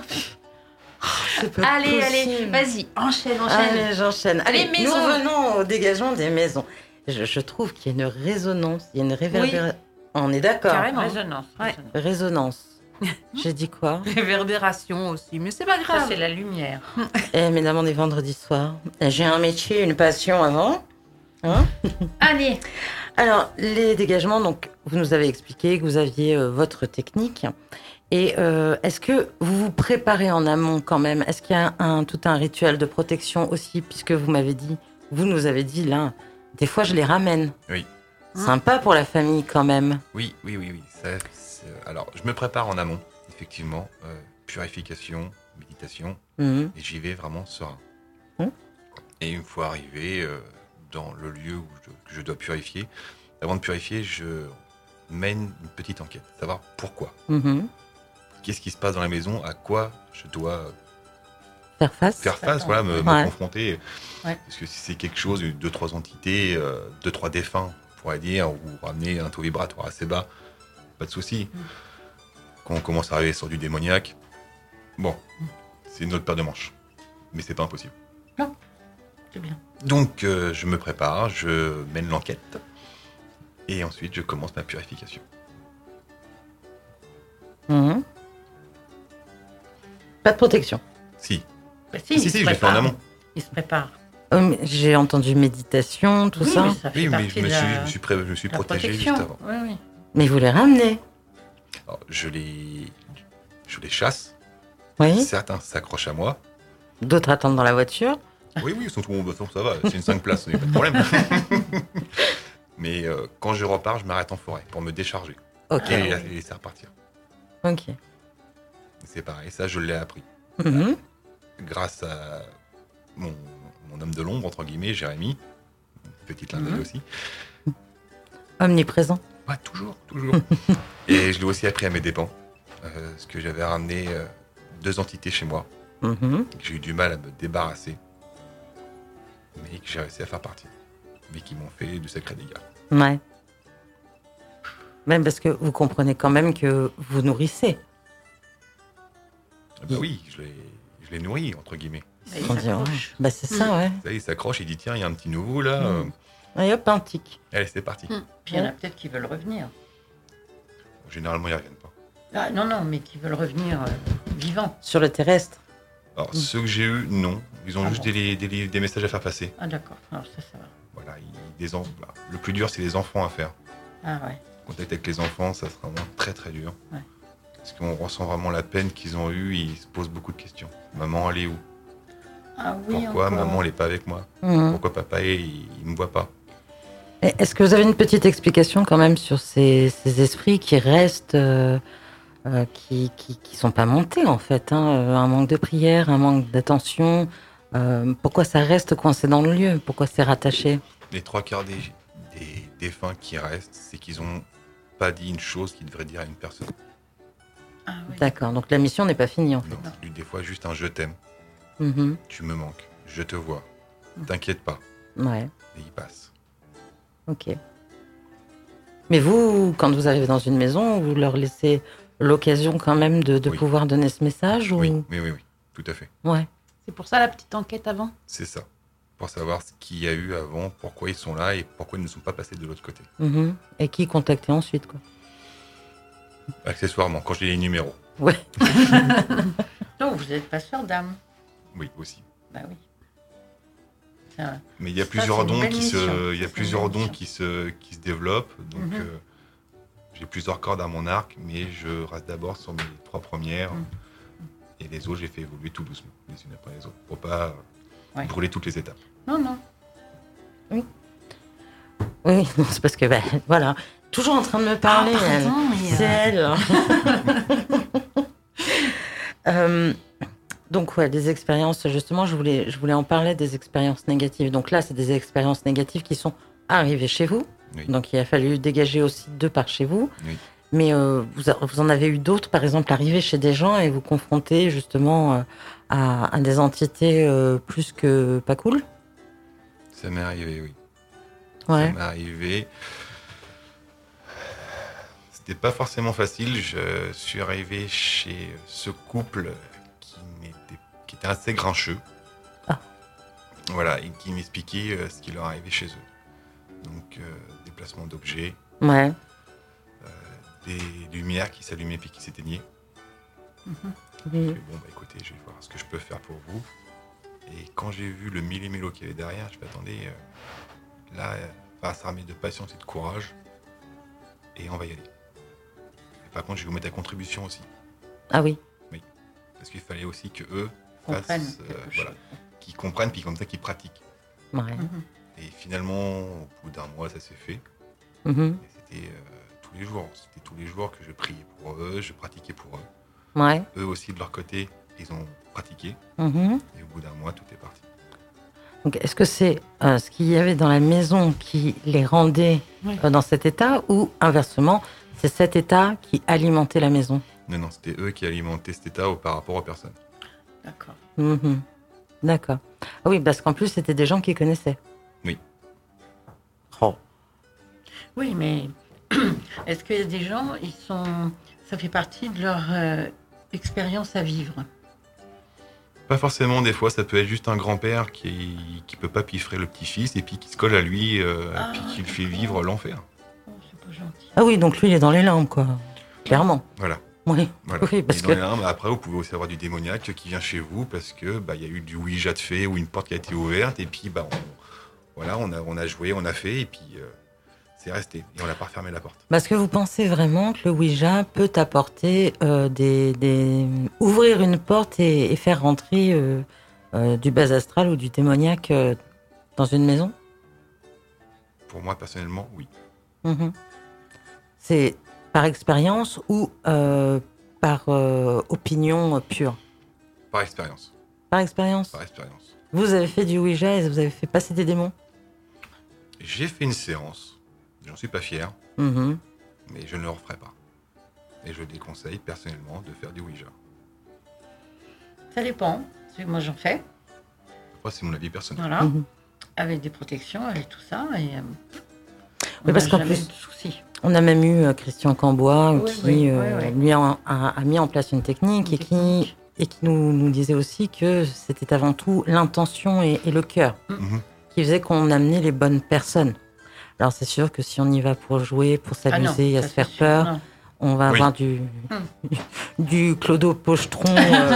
Speaker 5: Allez, vas-y, enchaîne.
Speaker 2: Allez, j'enchaîne. Allez,
Speaker 5: Les
Speaker 2: nous
Speaker 5: maisons.
Speaker 2: revenons au dégagement des maisons. Je trouve qu'il y a une résonance, il y a une réverbération. On est d'accord.
Speaker 5: Carrément. Résonance. Ouais.
Speaker 2: Résonance. J'ai dit quoi?
Speaker 5: Réverbération aussi, mais c'est pas grave. Ça, c'est la lumière.
Speaker 2: Eh, mesdames, on est vendredi soir. J'ai un métier, une passion avant. Hein?
Speaker 5: Allez.
Speaker 2: Alors, les dégagements, donc, vous nous avez expliqué que vous aviez votre technique. Et est-ce que vous vous préparez en amont quand même? Est-ce qu'il y a tout un rituel de protection aussi? Puisque vous nous avez dit là, des fois je les ramène.
Speaker 1: Oui.
Speaker 2: Sympa pour la famille quand même.
Speaker 1: Oui. Alors, je me prépare en amont, effectivement. Purification, méditation. Et j'y vais vraiment serein. Et une fois arrivé dans le lieu que je dois purifier, avant de purifier, je mène une petite enquête. Savoir pourquoi. Qu'est-ce qui se passe dans la maison? À quoi je dois
Speaker 2: faire face,
Speaker 1: voilà, me confronter. Ouais. Parce que si c'est quelque chose, 2-3 entités, 2-3 défunts, on pourrait dire, ou ramener un taux vibratoire assez bas, pas de souci. Quand on commence à arriver sur du démoniaque, bon, c'est une autre paire de manches. Mais c'est pas impossible.
Speaker 5: Non, c'est bien.
Speaker 1: Donc, je me prépare, je mène l'enquête, et ensuite, je commence ma purification.
Speaker 2: Pas de protection.
Speaker 1: Si.
Speaker 5: Bah si,
Speaker 1: je l'ai fait en amont.
Speaker 5: Il se prépare.
Speaker 2: J'ai entendu méditation, tout ça.
Speaker 1: Oui, mais je me suis protégé juste avant.
Speaker 5: Oui.
Speaker 2: Mais vous les ramenez.
Speaker 1: Alors, je les chasse.
Speaker 2: Oui.
Speaker 1: Certains s'accrochent à moi.
Speaker 2: D'autres attendent dans la voiture.
Speaker 1: Oui, ils sont tout le monde, ça va, c'est une 5 places, il n'y a pas de problème. Mais quand je repars, je m'arrête en forêt pour me décharger.
Speaker 2: Ok.
Speaker 1: Et les laisser repartir.
Speaker 2: Ok.
Speaker 1: C'est pareil, ça je l'ai appris.
Speaker 2: Mhm.
Speaker 1: Grâce à mon homme de l'ombre, entre guillemets, Jérémy. Petit clin d'œil aussi.
Speaker 2: Omniprésent.
Speaker 1: Ouais, toujours. Et je l'ai aussi appris à mes dépens. Parce que j'avais ramené 2 entités chez moi.
Speaker 2: Mhm.
Speaker 1: Que j'ai eu du mal à me débarrasser. Mais que j'ai réussi à faire partir. Mais qui m'ont fait de sacrés dégâts.
Speaker 2: Ouais. Même parce que vous comprenez quand même que vous nourrissez.
Speaker 1: Bah oui, je l'ai nourri, entre guillemets.
Speaker 2: On dit, ouais. Bah c'est ça, ouais.
Speaker 1: Ça y est, il s'accroche, il dit tiens, il y a un petit nouveau là.
Speaker 2: Et hop, un tic.
Speaker 1: Allez, c'est parti.
Speaker 5: Puis il y en a peut-être qui veulent revenir.
Speaker 1: Généralement, ils ne reviennent pas.
Speaker 5: Ah, non, mais qui veulent revenir vivants.
Speaker 2: Sur le terrestre.
Speaker 1: Alors, ceux que j'ai eus, non. Ils ont juste des messages à faire passer.
Speaker 5: Ah, d'accord. Alors, ça va.
Speaker 1: Voilà, le plus dur, c'est les enfants à faire.
Speaker 5: Ah, ouais.
Speaker 1: Contact avec les enfants, ça sera vraiment très très dur.
Speaker 5: Ouais.
Speaker 1: Parce qu'on ressent vraiment la peine qu'ils ont eue et ils se posent beaucoup de questions. Maman, elle est où?
Speaker 5: Ah oui,
Speaker 1: Pourquoi
Speaker 5: encore.
Speaker 1: maman, elle n'est pas avec moi?
Speaker 2: Mhm.
Speaker 1: Pourquoi papa, il ne me voit pas?
Speaker 2: Et est-ce que vous avez une petite explication quand même sur ces esprits qui restent, qui sont pas montés en fait, hein, un manque de prière, un manque d'attention. Pourquoi ça reste coincé dans le lieu? Pourquoi c'est rattaché?
Speaker 1: Les 3/4 des défunts qui restent, c'est qu'ils n'ont pas dit une chose qu'ils devraient dire à une personne.
Speaker 5: Ah, oui.
Speaker 2: D'accord, donc la mission n'est pas finie en fait.
Speaker 1: Non, des fois, juste un je t'aime.
Speaker 2: Mhm.
Speaker 1: Tu me manques, je te vois. T'inquiète pas.
Speaker 2: Ouais,
Speaker 1: Et il passe.
Speaker 2: ok. Mais vous, quand vous arrivez dans une maison, vous leur laissez l'occasion quand même de
Speaker 1: Oui.
Speaker 2: pouvoir donner ce message ou...
Speaker 1: Oui, tout à fait.
Speaker 2: Ouais.
Speaker 3: C'est pour ça la petite enquête avant.
Speaker 1: C'est ça. Pour savoir ce qu'il y a eu avant, pourquoi ils sont là et pourquoi ils ne sont pas passés de l'autre côté.
Speaker 2: Mhm. Et qui contacter ensuite, quoi.
Speaker 1: Accessoirement, quand j'ai les numéros.
Speaker 2: Ouais.
Speaker 5: Donc, vous n'êtes pas sœur d'âme.
Speaker 1: Oui, aussi.
Speaker 5: Bah oui. Ça-
Speaker 1: Mais il y a
Speaker 5: Ça,
Speaker 1: plusieurs
Speaker 5: c'est une
Speaker 1: dons
Speaker 5: belle
Speaker 1: qui
Speaker 5: mission.
Speaker 1: se, il y a
Speaker 5: C'est
Speaker 1: plusieurs
Speaker 5: une belle
Speaker 1: dons
Speaker 5: mission.
Speaker 1: qui se développent. Donc,
Speaker 5: Mhm.
Speaker 1: j'ai plusieurs cordes à mon arc, mais je reste d'abord sur mes 3 premières.
Speaker 5: Mhm.
Speaker 1: Et les autres, j'ai fait évoluer tout doucement, les unes après les autres, pour pas
Speaker 5: Ouais.
Speaker 1: brûler toutes les étapes.
Speaker 5: Non, non.
Speaker 2: Oui, non, c'est parce que, ben, voilà, toujours en train de me parler, elle.
Speaker 5: pardon, mais,
Speaker 2: C'est elle. Donc, ouais, des expériences, justement, je voulais en parler, des expériences négatives. Donc là, c'est des expériences négatives qui sont arrivées chez vous.
Speaker 1: Oui.
Speaker 2: Donc, il a fallu dégager aussi 2 par chez vous.
Speaker 1: Oui.
Speaker 2: Mais vous en avez eu d'autres, par exemple, arriver chez des gens et vous confronter, justement, à des entités plus que pas cool.
Speaker 1: Ça m'est arrivé, oui.
Speaker 2: Ouais.
Speaker 1: Ça m'est arrivé. C'était pas forcément facile. Je suis arrivé chez ce couple qui était assez grincheux.
Speaker 2: Ah.
Speaker 1: Voilà, et qui m'expliquait ce qui leur arrivait chez eux. Donc, déplacement d'objets,
Speaker 2: Ouais.
Speaker 1: des lumières qui s'allumaient puis qui s'éteignaient.
Speaker 2: Oui.
Speaker 1: J'ai dit, bon, bah écoutez, je vais voir ce que je peux faire pour vous. Et quand j'ai vu le millimélo qu'il y avait derrière, je m'attendais là, va s'armer de patience et de courage. Et on va y aller. Et par contre, je vais vous mettre à contribution aussi.
Speaker 2: Ah oui.
Speaker 1: Parce qu'il fallait aussi que eux
Speaker 5: Comprennent
Speaker 1: fassent,
Speaker 5: quelque
Speaker 1: voilà,
Speaker 5: chose.
Speaker 1: qu'ils comprennent, puis comme ça, qu'ils pratiquent.
Speaker 2: Ouais.
Speaker 5: Mhm.
Speaker 1: Et finalement, au bout d'un mois, ça s'est fait.
Speaker 2: Mhm.
Speaker 1: Et c'était tous les jours. C'était tous les jours que je priais pour eux, je pratiquais pour eux.
Speaker 2: Ouais.
Speaker 1: Eux aussi, de leur côté, ils ont pratiqué.
Speaker 2: Mhm.
Speaker 1: Et au bout d'un mois, tout est parti.
Speaker 2: Donc, est-ce que c'est ce qu'il y avait dans la maison qui les rendait
Speaker 3: Oui.
Speaker 2: dans cet état ou inversement, c'est cet état qui alimentait la maison?
Speaker 1: Non, c'était eux qui alimentaient cet état par rapport aux personnes.
Speaker 5: D'accord.
Speaker 2: Mhm. D'accord. Ah oui, parce qu'en plus, c'était des gens qui connaissaient.
Speaker 1: Oui.
Speaker 2: Oh.
Speaker 5: Oui, mais est-ce qu'il y a des gens, ça fait partie de leur expérience à vivre?
Speaker 1: Pas forcément, des fois, ça peut être juste un grand-père qui peut pas piffrer le petit-fils et puis qui se colle à lui, puis qui le fait vivre l'enfer.
Speaker 5: Oh, c'est pas gentil.
Speaker 2: Ah oui, donc lui, il est dans les limbes, quoi. Clairement.
Speaker 1: Voilà.
Speaker 2: Oui.
Speaker 1: Voilà.
Speaker 2: Oui, parce
Speaker 1: Et dans
Speaker 2: que...
Speaker 1: les limbes, après, vous pouvez aussi avoir du démoniaque qui vient chez vous parce que y a eu du Ouija de fait ou une porte qui a été ouverte et puis on a joué, on a fait et puis c'est resté. Et on n'a pas refermé la porte.
Speaker 2: Est-ce que vous pensez vraiment que le Ouija peut apporter ouvrir une porte et faire rentrer du bas astral ou du démoniaque dans une maison?
Speaker 1: Pour moi, personnellement, oui.
Speaker 2: Mhm. C'est par expérience ou par opinion pure?
Speaker 1: Par expérience.
Speaker 2: Par expérience.
Speaker 1: Par expérience.
Speaker 2: Vous avez fait du Ouija et vous avez fait passer des démons?
Speaker 1: J'ai fait une séance. J'en suis pas fier,
Speaker 2: Mhm.
Speaker 1: mais je ne le referai pas. Et je déconseille personnellement de faire du Ouija.
Speaker 5: Ça dépend. Parce que moi, j'en fais.
Speaker 1: Après, c'est mon avis personnel.
Speaker 5: Voilà.
Speaker 2: Mhm.
Speaker 5: Avec des protections, avec tout ça. Et
Speaker 2: Oui, parce qu'en
Speaker 5: jamais
Speaker 2: plus,
Speaker 5: de soucis.
Speaker 2: on a même eu Christian Cambois
Speaker 5: Oui,
Speaker 2: qui
Speaker 5: oui, oui.
Speaker 2: lui a mis en place une technique et qui nous disait aussi que c'était avant tout l'intention et le cœur
Speaker 1: Mhm.
Speaker 2: qui faisait qu'on amenait les bonnes personnes. Alors c'est sûr que si on y va pour jouer, pour s'amuser, à
Speaker 5: ça,
Speaker 2: se faire
Speaker 5: c'est sûr,
Speaker 2: peur,
Speaker 5: non.
Speaker 2: on va
Speaker 1: Oui.
Speaker 2: avoir du Clodo Pochetron.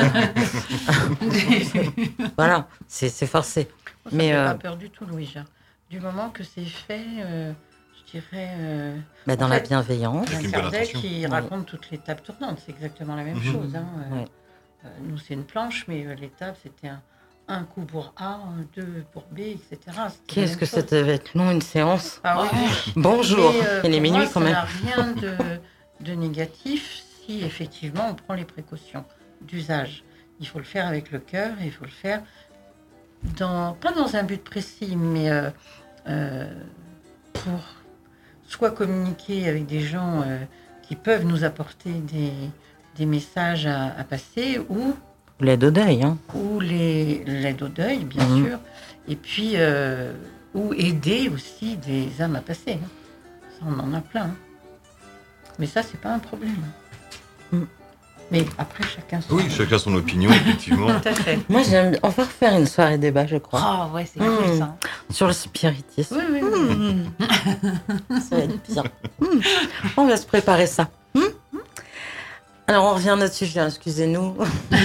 Speaker 2: Voilà, c'est forcé.
Speaker 5: Ça
Speaker 2: Mais,
Speaker 5: fait pas peur du tout, Louisa. Du moment que c'est fait, je dirais...
Speaker 2: dans
Speaker 5: en
Speaker 2: la
Speaker 5: fait,
Speaker 2: bienveillance.
Speaker 5: Il y a
Speaker 1: Avec
Speaker 5: un
Speaker 1: une bonne
Speaker 5: Kardec
Speaker 1: intention.
Speaker 5: qui
Speaker 2: Ouais.
Speaker 5: raconte toutes les tables tournantes. C'est exactement la même
Speaker 1: Mhm.
Speaker 5: chose. Hein.
Speaker 2: Ouais.
Speaker 5: Nous, c'est une planche, mais les tables, c'était un coup pour A, deux pour B, etc. C'était la
Speaker 2: Qu'est-ce
Speaker 5: même
Speaker 2: que ça
Speaker 5: chose.
Speaker 2: devait être long, une séance?
Speaker 5: Ah oui.
Speaker 2: Bonjour,
Speaker 5: Mais,
Speaker 2: il est
Speaker 5: pour
Speaker 2: minuit
Speaker 5: moi,
Speaker 2: quand
Speaker 5: ça
Speaker 2: même.
Speaker 5: n'a rien de négatif si effectivement on prend les précautions d'usage. Il faut le faire avec le cœur et il faut le faire pas dans un but précis, mais pour soit communiquer avec des gens qui peuvent nous apporter des messages à passer ou
Speaker 2: L'aide au deuil, hein.
Speaker 5: ou l'aide au deuil, bien
Speaker 2: Mhm.
Speaker 5: sûr, et puis ou aider aussi des âmes à passer. Hein. Ça, on en a plein. Hein. Mais ça, c'est pas un problème.
Speaker 2: Mhm.
Speaker 5: Mais après, chacun son...
Speaker 1: Oui, chacun son opinion, effectivement.
Speaker 5: Tout à fait.
Speaker 2: Moi, on va refaire une soirée débat, je crois,
Speaker 3: Ah ouais, c'est
Speaker 2: Mmh.
Speaker 3: cool ça.
Speaker 2: sur le spiritisme.
Speaker 5: Oui, oui, oui.
Speaker 2: Ça va être bien. On va se préparer ça. Alors, on revient à notre sujet, hein, excusez-nous.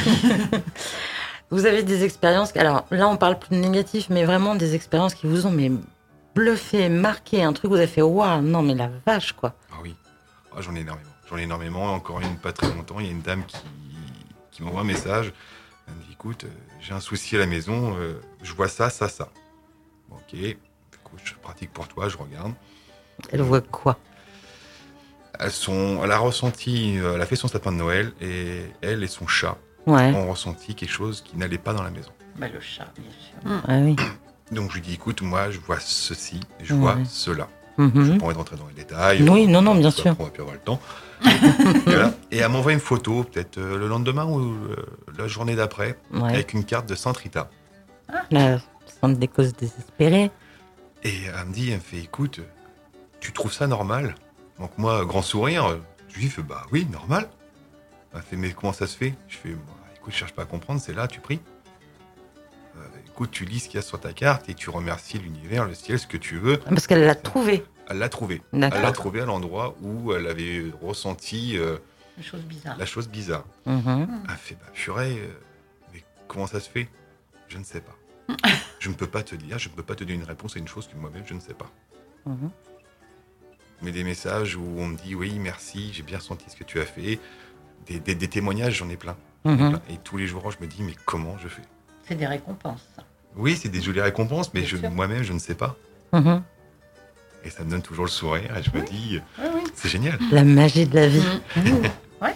Speaker 2: Vous avez des expériences... Alors, là, on parle plus de négatif, mais vraiment des expériences qui vous ont bluffé, marqué, un truc où vous avez fait « Waouh, non, mais la vache, quoi ».
Speaker 1: Ah oui. Ah, j'en ai énormément. J'en ai énormément. Encore une, pas très longtemps, il y a une dame qui m'envoie un message. Elle me dit, écoute, j'ai un souci à la maison, je vois ça, ça, ça. Bon, ok, écoute, je pratique pour toi, je regarde.
Speaker 2: Elle voit quoi?
Speaker 1: Elle a ressenti, elle a fait son sapin de Noël et elle et son chat
Speaker 2: Ouais.
Speaker 1: ont ressenti quelque chose qui n'allait pas dans la maison.
Speaker 5: Bah, le chat, bien sûr.
Speaker 2: Ah oui.
Speaker 1: Donc je lui dis, écoute, moi je vois ceci, je
Speaker 2: Ouais.
Speaker 1: vois cela.
Speaker 2: Mhm.
Speaker 1: Je n'ai pas envie de rentrer dans les détails.
Speaker 2: Oui, non, non, bien
Speaker 1: Parce
Speaker 2: sûr.
Speaker 1: qu'après, on va plus avoir le temps. Et, voilà. Et elle m'envoie une photo, peut-être le lendemain ou la journée d'après,
Speaker 2: Ouais.
Speaker 1: avec une carte de Sainte Rita.
Speaker 2: La centre des causes désespérées.
Speaker 1: Et elle me fait, écoute, tu trouves ça normal? Donc moi, grand sourire, je lui fais, bah oui, normal. Elle fait, mais comment ça se fait? Je fais, bah, écoute, je cherche pas à comprendre, c'est là, tu pries. Écoute, tu lis ce qu'il y a sur ta carte et tu remercies l'univers, le ciel, ce que tu veux.
Speaker 2: Parce qu'elle l'a trouvé.
Speaker 1: Elle l'a trouvé.
Speaker 2: D'accord.
Speaker 1: Elle l'a trouvé à l'endroit où elle avait ressenti
Speaker 5: Une chose bizarre.
Speaker 1: la chose bizarre.
Speaker 2: Mhm.
Speaker 1: Elle fait, bah purée, mais comment ça se fait? Je ne sais pas. Je ne peux pas te dire, je ne peux pas te donner une réponse à une chose que moi-même je ne sais pas.
Speaker 2: Mhm.
Speaker 1: Mais des messages où on me dit, oui, merci, j'ai bien senti ce que tu as fait. Des témoignages, j'en ai plein.
Speaker 2: Mhm.
Speaker 1: Et tous les jours, je me dis, mais comment je fais?
Speaker 5: C'est des récompenses. Ça.
Speaker 1: Oui, c'est des jolies récompenses, mais
Speaker 5: Bien sûr.
Speaker 1: moi-même, je ne sais pas.
Speaker 2: Mhm.
Speaker 1: Et ça me donne toujours le sourire et je me dis,
Speaker 5: Oui, oui.
Speaker 1: c'est génial.
Speaker 2: La magie de la vie.
Speaker 5: Ouais.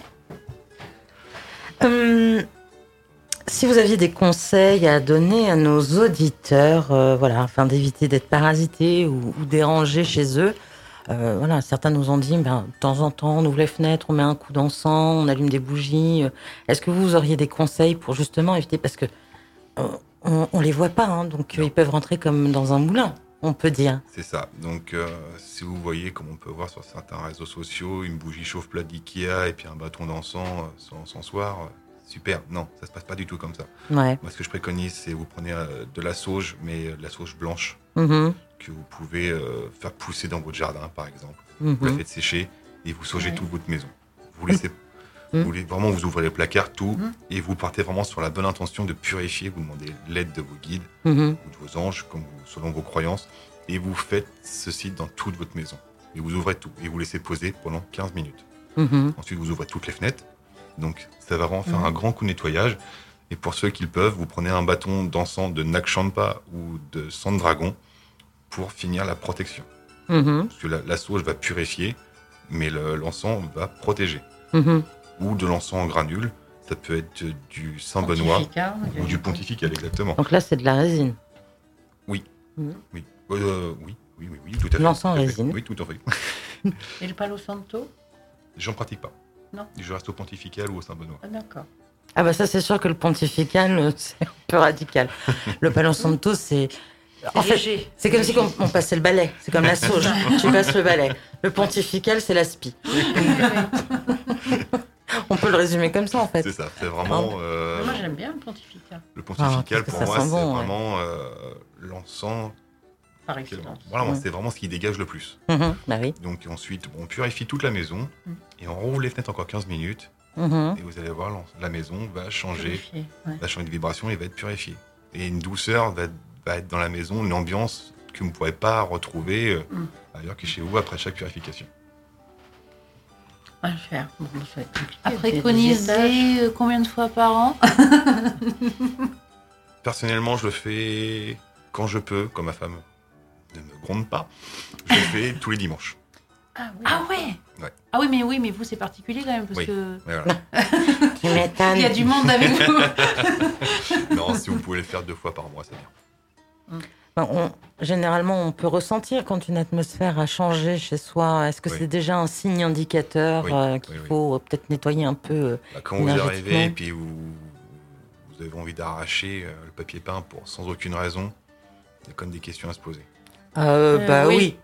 Speaker 2: Si vous aviez des conseils à donner à nos auditeurs, voilà, afin d'éviter d'être parasités ou dérangés chez eux, voilà, certains nous ont dit, de temps en temps, on ouvre les fenêtres, on met un coup d'encens, on allume des bougies. Est-ce que vous auriez des conseils pour justement éviter, parce que on les voit pas, hein, donc ils peuvent rentrer comme dans un moulin, on peut dire.
Speaker 1: C'est ça. Donc, si vous voyez, comme on peut voir sur certains réseaux sociaux, une bougie chauffe-plat d'Ikea et puis un bâton d'encens sur l'encensoir, super. Non, ça se passe pas du tout comme ça.
Speaker 2: Ouais.
Speaker 1: Moi, ce que je préconise, c'est vous prenez de la sauge, mais de la sauge blanche,
Speaker 2: Mhm.
Speaker 1: que vous pouvez faire pousser dans votre jardin, par exemple.
Speaker 2: Mhm.
Speaker 1: Vous la faites sécher et vous saugez
Speaker 5: Ouais.
Speaker 1: toute votre maison. Vous laissez, vraiment, vous ouvrez les placards, tout, et vous partez vraiment sur la bonne intention de purifier. Vous demandez l'aide de vos guides
Speaker 2: Mhm.
Speaker 1: ou de vos anges, selon vos croyances, et vous faites ceci dans toute votre maison. et vous ouvrez tout. Et vous laissez poser pendant 15 minutes.
Speaker 2: Mhm.
Speaker 1: Ensuite, vous ouvrez toutes les fenêtres. Donc, ça va vraiment faire un grand coup de nettoyage. Et pour ceux qui le peuvent, vous prenez un bâton d'encens de Nag Champa ou de sang de dragon pour finir la protection.
Speaker 2: Mhm.
Speaker 1: Parce que la sauge va purifier, mais l'encens va protéger.
Speaker 2: Mhm.
Speaker 1: Ou de l'encens en granules. Ça peut être du Saint-Benoît
Speaker 5: Pontifical,
Speaker 1: ou du pontifical, exactement.
Speaker 2: Donc là, c'est de la résine.
Speaker 1: Oui.
Speaker 2: Mhm.
Speaker 1: Oui. Oui, tout à fait.
Speaker 2: L'encens
Speaker 1: tout à fait.
Speaker 2: résine.
Speaker 1: Oui, tout à fait.
Speaker 5: Et le Palo Santo?
Speaker 1: J'en pratique pas.
Speaker 5: Non.
Speaker 1: Je reste au pontifical ou au Saint-Benoît.
Speaker 5: Ah, d'accord.
Speaker 2: Ah bah ça, c'est sûr que le pontifical, c'est un peu radical. Le Palo Santo, c'est... En fait,
Speaker 5: léger.
Speaker 2: c'est comme si on passait le balai. C'est comme la sauge. Tu passes le balai. Le pontifical, c'est la spie. On peut le résumer comme ça, en fait.
Speaker 1: C'est ça. C'est vraiment...
Speaker 5: Moi, j'aime bien le pontifical.
Speaker 1: Le pontifical,
Speaker 2: parce que
Speaker 1: pour
Speaker 2: ça
Speaker 1: moi,
Speaker 2: sent
Speaker 1: c'est
Speaker 2: bon, ouais.
Speaker 1: vraiment l'encens.
Speaker 5: Par excellence.
Speaker 1: Voilà, moi, c'est vraiment ce qui dégage le plus.
Speaker 2: Mhm. Bah oui.
Speaker 1: Donc ensuite, on purifie toute la maison et on rouvre les fenêtres encore 15 minutes.
Speaker 2: Mhm.
Speaker 1: Et vous allez voir, la maison va changer,
Speaker 5: Purifié, ouais.
Speaker 1: va changer de vibration et va être purifiée. Et une douceur va être dans la maison, une ambiance que vous ne pourrez pas retrouver ailleurs que chez vous après chaque purification.
Speaker 5: On va le faire. Bon, ça va être compliqué.
Speaker 3: À
Speaker 5: C'est des étages.
Speaker 3: préconiser combien de fois par an?
Speaker 1: Personnellement, je le fais quand je peux, quand ma femme ne me gronde pas. Je le fais tous les dimanches.
Speaker 5: Ah oui.
Speaker 3: Ah ouais.
Speaker 1: Ouais.
Speaker 3: Ah oui, mais vous, c'est particulier quand même, parce
Speaker 1: Oui.
Speaker 3: que
Speaker 1: Ouais, voilà.
Speaker 2: Tu m'étonnes.
Speaker 3: il y a du monde avec vous.
Speaker 1: Non, si vous pouvez le faire 2 fois par mois, c'est bien.
Speaker 2: Généralement, on peut ressentir quand une atmosphère a changé chez soi. Est-ce que
Speaker 1: Oui.
Speaker 2: c'est déjà un signe indicateur
Speaker 1: Oui,
Speaker 2: qu'il
Speaker 1: oui.
Speaker 2: faut peut-être nettoyer un peu
Speaker 1: Quand vous
Speaker 2: énergétiquement.
Speaker 1: arrivez et puis vous avez envie d'arracher le papier peint sans aucune raison, il y a quand même des questions à se poser.
Speaker 2: Bah oui.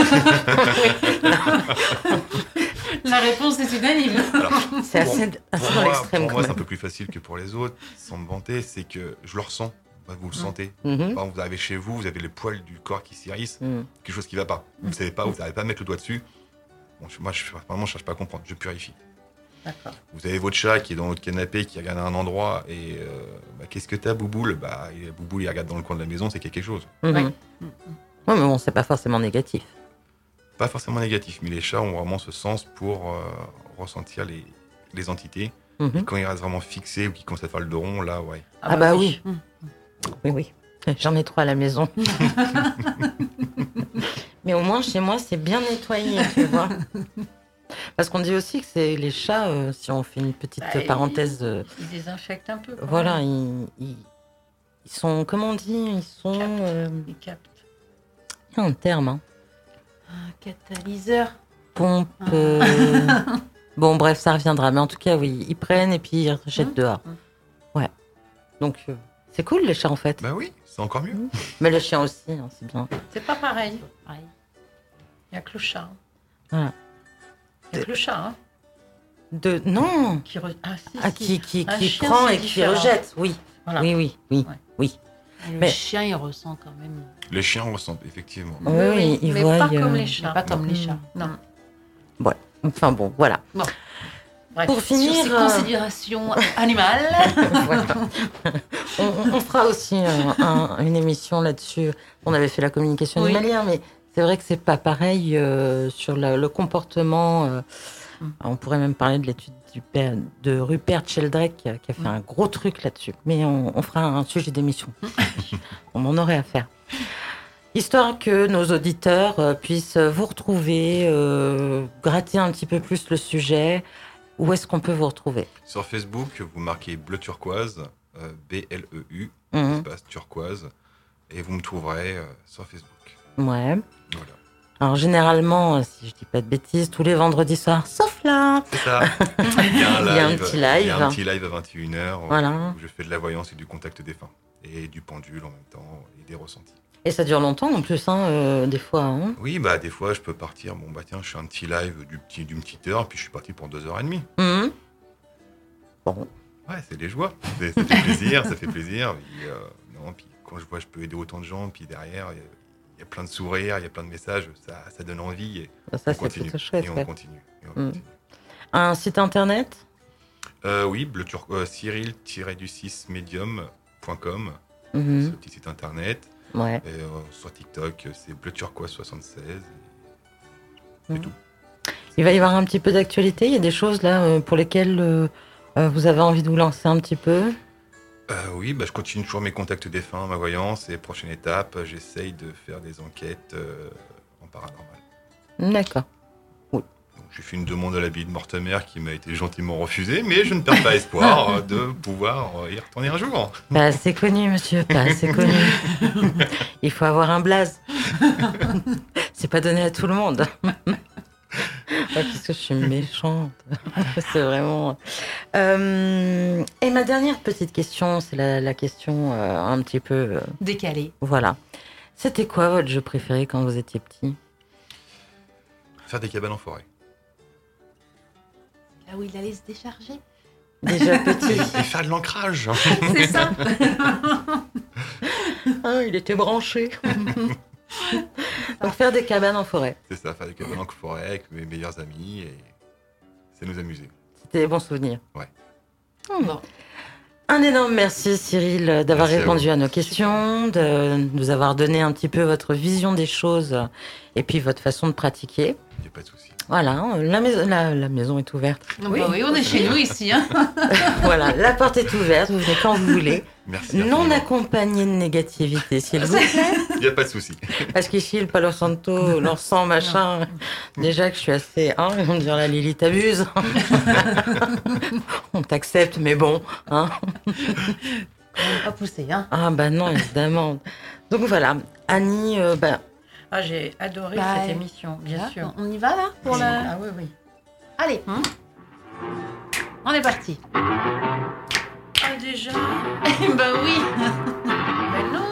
Speaker 3: La réponse est unanime.
Speaker 1: Alors,
Speaker 2: C'est assez dans l'extrême.
Speaker 1: pour
Speaker 2: quand
Speaker 1: moi, c'est un
Speaker 2: même.
Speaker 1: peu plus facile que pour les autres, sans me vanter, c'est que je le ressens. Bah, vous le sentez.
Speaker 2: Mhm.
Speaker 1: Par exemple, vous arrivez chez vous, vous avez les poils du corps qui s'hérissent,
Speaker 2: Mhm.
Speaker 1: quelque chose qui ne va pas. Vous ne savez pas, vous n'arrivez pas à mettre le doigt dessus. Bon, moi, vraiment, je ne cherche pas à comprendre, je purifie.
Speaker 5: D'accord.
Speaker 1: Vous avez votre chat qui est dans votre canapé, qui regarde à un endroit, et qu'est-ce que t'as, Bouboule? Bouboule, il regarde dans le coin de la maison, c'est qu'il y a quelque chose.
Speaker 2: Mhm.
Speaker 5: Oui.
Speaker 2: Ouais, mais bon, c'est pas forcément négatif.
Speaker 1: Pas forcément négatif, mais les chats ont vraiment ce sens pour ressentir les entités.
Speaker 2: Mhm.
Speaker 1: Et quand ils restent vraiment fixés ou qu'ils commencent à faire le dos rond, là, ouais.
Speaker 2: Ah bah oui. Oui. J'en ai 3 à la maison. Mais au moins, chez moi, c'est bien nettoyé, tu vois. Parce qu'on dit aussi que c'est les chats, si on fait une petite
Speaker 5: Bah,
Speaker 2: parenthèse,
Speaker 5: Ils désinfectent un peu. quand
Speaker 2: voilà,
Speaker 5: même.
Speaker 2: ils sont, comment on dit, ils sont...
Speaker 5: Ils captent.
Speaker 2: il y a un terme, hein.
Speaker 3: Un catalyseur.
Speaker 2: Pompe... Bon, bref, ça reviendra. Mais en tout cas, oui, ils prennent et puis ils rejettent dehors. Ouais. Donc, c'est cool, les chats, en fait.
Speaker 1: Bah oui, c'est encore mieux.
Speaker 2: Mais le chien aussi, hein, c'est bien.
Speaker 5: C'est pas pareil.
Speaker 3: Pareil.
Speaker 5: Il n'y a que le chat.
Speaker 2: Voilà.
Speaker 5: Il n'y a que le chat, hein.
Speaker 2: Non
Speaker 5: Ah, si,
Speaker 2: Ah,
Speaker 5: si.
Speaker 2: qui
Speaker 5: Un chien,
Speaker 2: prend
Speaker 5: c'est
Speaker 2: et qui
Speaker 5: différent.
Speaker 2: rejette, oui.
Speaker 5: Voilà.
Speaker 2: Oui.
Speaker 5: Ouais.
Speaker 2: Oui.
Speaker 3: Le
Speaker 2: Mais-
Speaker 3: chien, il ressent quand même.
Speaker 1: Les chiens ressentent, effectivement.
Speaker 2: Oui, ils
Speaker 5: mais
Speaker 2: voient,
Speaker 5: pas comme les chats.
Speaker 3: Pas comme les chats.
Speaker 5: Non.
Speaker 2: Ouais. Enfin bon, voilà.
Speaker 5: Bref.
Speaker 2: Pour finir,
Speaker 3: Sur ces considérations animales.
Speaker 2: voilà. on fera aussi une émission là-dessus. On avait fait la communication
Speaker 3: Oui.
Speaker 2: animalière, mais c'est vrai que c'est pas pareil sur le comportement. On pourrait même parler de l'étude de Rupert Sheldrake qui a fait un gros truc là-dessus. Mais on fera un sujet d'émission. On en aurait à faire. Histoire que nos auditeurs puissent vous retrouver, gratter un petit peu plus le sujet. Où est-ce qu'on peut vous retrouver?
Speaker 1: Sur Facebook, vous marquez Bleu Turquoise, B-L-E-U,
Speaker 2: Mhm.
Speaker 1: espace turquoise, et vous me trouverez sur Facebook.
Speaker 2: Ouais.
Speaker 1: Voilà.
Speaker 2: Alors généralement, si je dis pas de bêtises, tous les vendredis soirs, sauf là.
Speaker 1: C'est ça. Il y a un
Speaker 2: Il y a un petit live.
Speaker 1: Il y a un petit live à 21h
Speaker 2: Voilà.
Speaker 1: où je fais de la voyance et du contact défunt. Et du pendule en même temps, et des ressentis.
Speaker 2: Et ça dure longtemps en plus, hein, des fois. Hein.
Speaker 1: Oui, bah des fois je peux partir, bon bah tiens, je fais un petit live d'une petite heure, puis je suis parti pour 2h30.
Speaker 2: Mhm. Bon.
Speaker 1: Ouais, c'est des joies. Ça fait plaisir, ça fait plaisir. Puis, non, puis quand je vois je peux aider autant de gens, puis derrière, il y a plein de sourires, il y a plein de messages, ça donne envie. Et
Speaker 2: Ça,
Speaker 1: on
Speaker 2: c'est
Speaker 1: continue.
Speaker 2: plutôt chouette.
Speaker 1: Et on
Speaker 2: ouais.
Speaker 1: continue. Et on
Speaker 2: Mhm.
Speaker 1: continue.
Speaker 2: Un site internet?
Speaker 1: Oui, Cyril-du6medium.com,
Speaker 2: Mhm.
Speaker 1: c'est le petit site internet.
Speaker 2: Ouais.
Speaker 1: Et, sur TikTok, c'est Bleu Turquoise 76.
Speaker 2: Il va y avoir un petit peu d'actualité. Il y a des choses là pour lesquelles vous avez envie de vous lancer un petit peu.
Speaker 1: Oui, je continue toujours mes contacts défunts, ma voyance, et prochaine étape, j'essaye de faire des enquêtes en paranormal.
Speaker 2: D'accord.
Speaker 1: Donc, j'ai fait une demande à l'abbaye de Mortemer qui m'a été gentiment refusée, mais je ne perds pas espoir de pouvoir y retourner un jour.
Speaker 2: Pas assez connu, monsieur, pas assez connu. Il faut avoir un blaze. C'est pas donné à tout le monde. Qu'est-ce que je suis méchante. C'est vraiment... Et ma dernière petite question, c'est la question un petit peu...
Speaker 3: Décalé.
Speaker 2: Voilà. C'était quoi votre jeu préféré quand vous étiez petit?
Speaker 1: Faire des cabanes en forêt.
Speaker 3: Là où il allait se décharger.
Speaker 2: Déjà petit.
Speaker 1: Et faire de l'ancrage.
Speaker 3: C'est ça.
Speaker 2: Ah, il était branché. Donc faire des cabanes en forêt.
Speaker 1: C'est ça, faire des cabanes en forêt avec mes meilleurs amis et c'est nous amuser.
Speaker 2: C'était des bons souvenirs.
Speaker 1: Ouais.
Speaker 2: Bon. Un énorme merci Cyril d'avoir
Speaker 1: Merci à
Speaker 2: répondu
Speaker 1: vous.
Speaker 2: à nos questions, de nous avoir donné un petit peu votre vision des choses et puis votre façon de pratiquer.
Speaker 1: Il n'y a pas de souci.
Speaker 2: Voilà, la maison est ouverte.
Speaker 3: Oui, on est chez nous ici. Hein.
Speaker 2: Voilà, la porte est ouverte, vous venez quand vous voulez.
Speaker 1: Merci.
Speaker 2: Non accompagné de négativité, s'il vous plaît.
Speaker 1: Il n'y a pas de souci.
Speaker 2: Parce qu'ici, le Palo Santo, l'encens, machin, déjà que je suis assez... Hein, ils vont me dire, la Lily, t'abuses. On t'accepte, mais bon. Hein.
Speaker 3: Pas poussé, hein.
Speaker 2: Ah bah non, évidemment. Donc voilà, Annie,
Speaker 5: Ah, j'ai adoré cette émission, bien sûr.
Speaker 3: On y va là pour
Speaker 5: Oui.
Speaker 3: la...
Speaker 5: Ah oui, oui.
Speaker 3: Allez, on est parti.
Speaker 5: Ah, déjà
Speaker 3: Bah oui.
Speaker 5: Mais non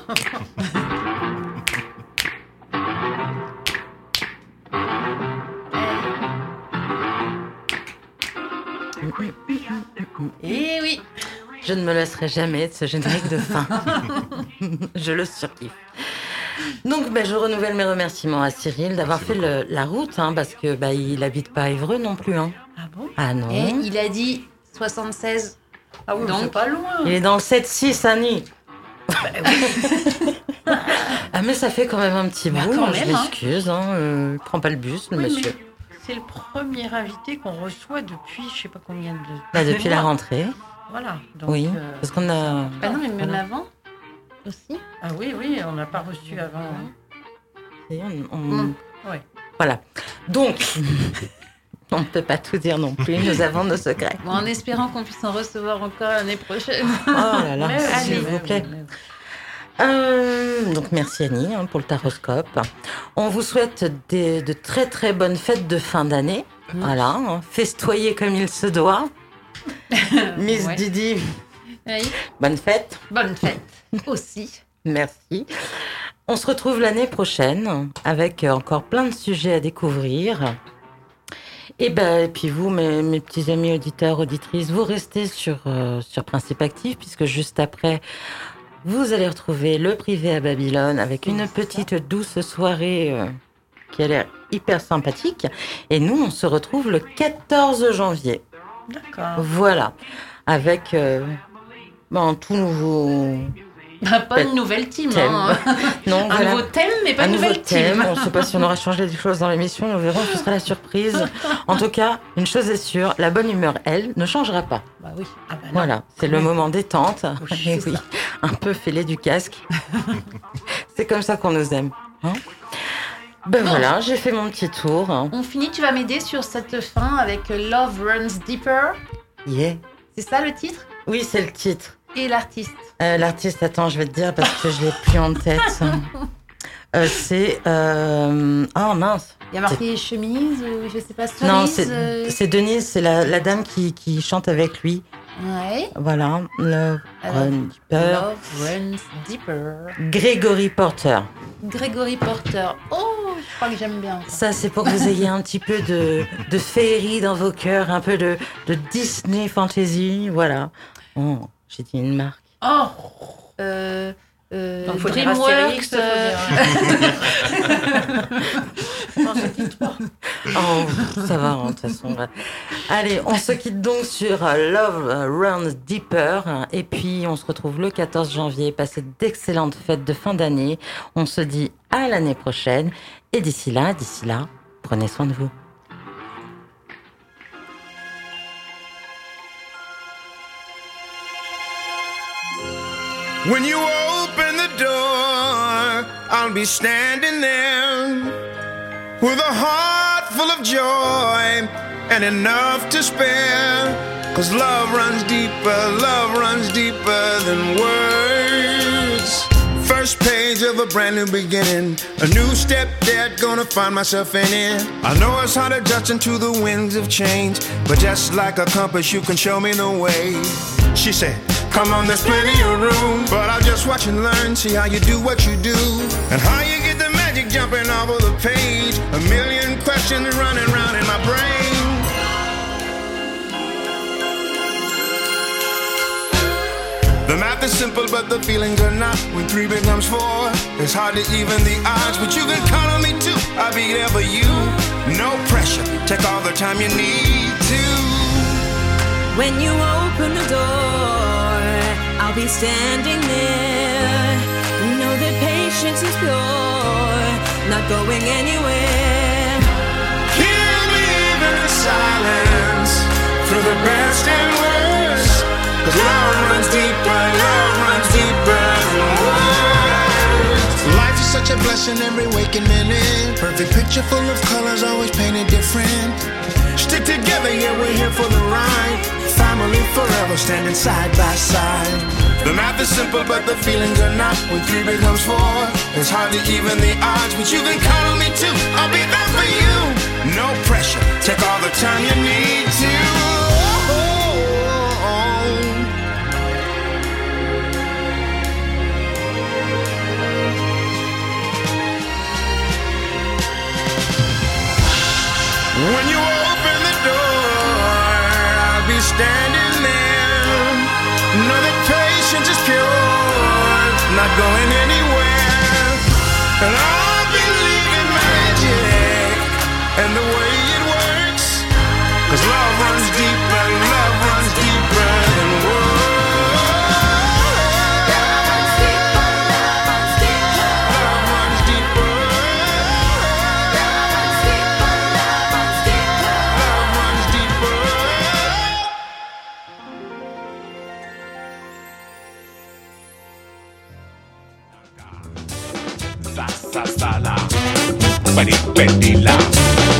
Speaker 3: Eh oui.
Speaker 2: je ne me lasserai jamais de ce générique de fin. Je le surkiffe. Donc, je renouvelle mes remerciements à Cyril d'avoir fait la route, hein, parce que il habite pas à Évreux non plus. Hein.
Speaker 3: Ah bon?
Speaker 2: Ah non.
Speaker 3: Et il a dit 76.
Speaker 5: Ah oui,
Speaker 3: Donc,
Speaker 5: c'est pas loin.
Speaker 2: Il est dans le 7-6, Annie. Ah mais ça fait quand même un petit bout,
Speaker 3: quand
Speaker 2: je
Speaker 3: même, hein.
Speaker 2: m'excuse, il prend pas le bus, le
Speaker 5: Oui,
Speaker 2: monsieur.
Speaker 5: mais c'est le premier invité qu'on reçoit depuis je sais pas combien de...
Speaker 2: Depuis la
Speaker 5: mois.
Speaker 2: rentrée,
Speaker 5: Voilà. Donc,
Speaker 2: oui, parce qu'on a...
Speaker 3: Ah non, mais même
Speaker 2: Voilà.
Speaker 3: avant aussi.
Speaker 5: Ah oui, on n'a pas reçu avant. hein.
Speaker 2: Et
Speaker 5: Ouais.
Speaker 2: Voilà, donc, on ne peut pas tout dire non plus, nous avons nos secrets.
Speaker 3: Bon, en espérant qu'on puisse en recevoir encore l'année prochaine.
Speaker 2: Oh là là,
Speaker 5: Mais
Speaker 2: s'il
Speaker 5: allez,
Speaker 2: vous plaît.
Speaker 5: mais-
Speaker 2: Donc merci Annie pour le taroscope. On vous souhaite de très très bonnes fêtes de fin d'année. Voilà, hein, festoyez comme il se doit. Miss
Speaker 3: Ouais.
Speaker 2: Didi,
Speaker 3: Oui.
Speaker 2: bonne fête.
Speaker 3: Bonne fête aussi.
Speaker 2: Merci. On se retrouve l'année prochaine avec encore plein de sujets à découvrir. Et puis vous, mes petits amis auditeurs, auditrices, vous restez sur Principe Actif puisque juste après, vous allez retrouver le privé à Babylone avec une petite douce soirée qui a l'air hyper sympathique. Et nous, on se retrouve le 14 janvier.
Speaker 5: D'accord.
Speaker 2: Voilà. Avec un tout nouveau
Speaker 3: Pas une nouvelle team.
Speaker 2: thème.
Speaker 3: Hein.
Speaker 2: Non,
Speaker 3: Un
Speaker 2: voilà.
Speaker 3: nouveau thème, mais pas
Speaker 2: Un
Speaker 3: une
Speaker 2: nouveau
Speaker 3: nouvelle
Speaker 2: thème.
Speaker 3: team.
Speaker 2: On ne sait pas si on aura changé des choses dans l'émission. Nous verrons. Ce sera la surprise. En tout cas, une chose est sûre, la bonne humeur, elle, ne changera pas.
Speaker 3: Bah oui. Ah bah non.
Speaker 2: Voilà, c'est le moment détente.
Speaker 3: Oui,
Speaker 2: Et
Speaker 3: c'est
Speaker 2: oui, un peu fêlé du casque. C'est comme ça qu'on nous aime. Hein. Voilà, j'ai fait mon petit tour.
Speaker 3: On finit, tu vas m'aider sur cette fin avec Love Runs Deeper.
Speaker 2: Yeah.
Speaker 3: C'est ça le titre?
Speaker 2: Oui, c'est le titre.
Speaker 3: Et l'artiste?
Speaker 2: L'artiste, attends, je vais te dire parce que je l'ai plus en tête. C'est... Ah mince.
Speaker 3: Il y a marqué chemise ou je sais pas, cerise.
Speaker 2: Non, c'est Denise, c'est la dame qui chante avec lui.
Speaker 3: Ouais.
Speaker 2: Voilà, Love Run Deeper.
Speaker 3: Love Runs Deeper.
Speaker 2: Gregory Porter.
Speaker 3: Gregory Porter. Oh, je crois que j'aime bien.
Speaker 2: Ça, c'est pour que vous ayez un petit peu de féerie dans vos cœurs, un peu de Disney fantasy, voilà. Oh, j'ai dit une marque.
Speaker 3: Oh.
Speaker 5: Donc, faut dire
Speaker 3: DreamWorks.
Speaker 5: Astérix, Non, c'est dit toi.
Speaker 2: Oh, ça va, de toute façon. Ouais. Allez, on se quitte donc sur Love Runs Deeper. Et puis, on se retrouve le 14 janvier. Passez d'excellentes fêtes de fin d'année. On se dit à l'année prochaine. Et d'ici là, Prenez soin de vous.
Speaker 12: When you open the door, I'll be standing there with a heart full of joy and enough to spare. 'Cause love runs deeper than words. First page of a brand new beginning, a new step that gonna find myself in it. I know it's hard adjusting to the winds of change, but just like a compass you can show me the way. She said, come on, there's plenty of room, but I'll just watch and learn, see how you do what you do, and how you get the magic jumping off of the page. A million questions running round in my brain. The math is simple, but the feelings are not. When 3 becomes 4, it's hard to even the odds, but you can count on me too. I'll be there for you, no pressure. Take all the time you need to.
Speaker 13: When you open the door, I'll be standing there. Know that patience is pure, not going anywhere.
Speaker 12: Hear me even in silence, through the best and worst. 'Cause love runs deeper than words. Life is such a blessing every waking minute. Perfect picture full of colors, always painted different. Stick together, yeah, we're here for the ride. Family forever, standing side by side. The math is simple, but the feelings are not. When 3 becomes 4, it's hard to even the odds, but you can count on me too. I'll be there for you, no pressure. Take all the time you need to. When you open the door, I'll be standing there. Know that patience is pure, not going anywhere. And I'll believe in magic and the way it works. 'Cause love runs deeper than words.
Speaker 14: Petty la.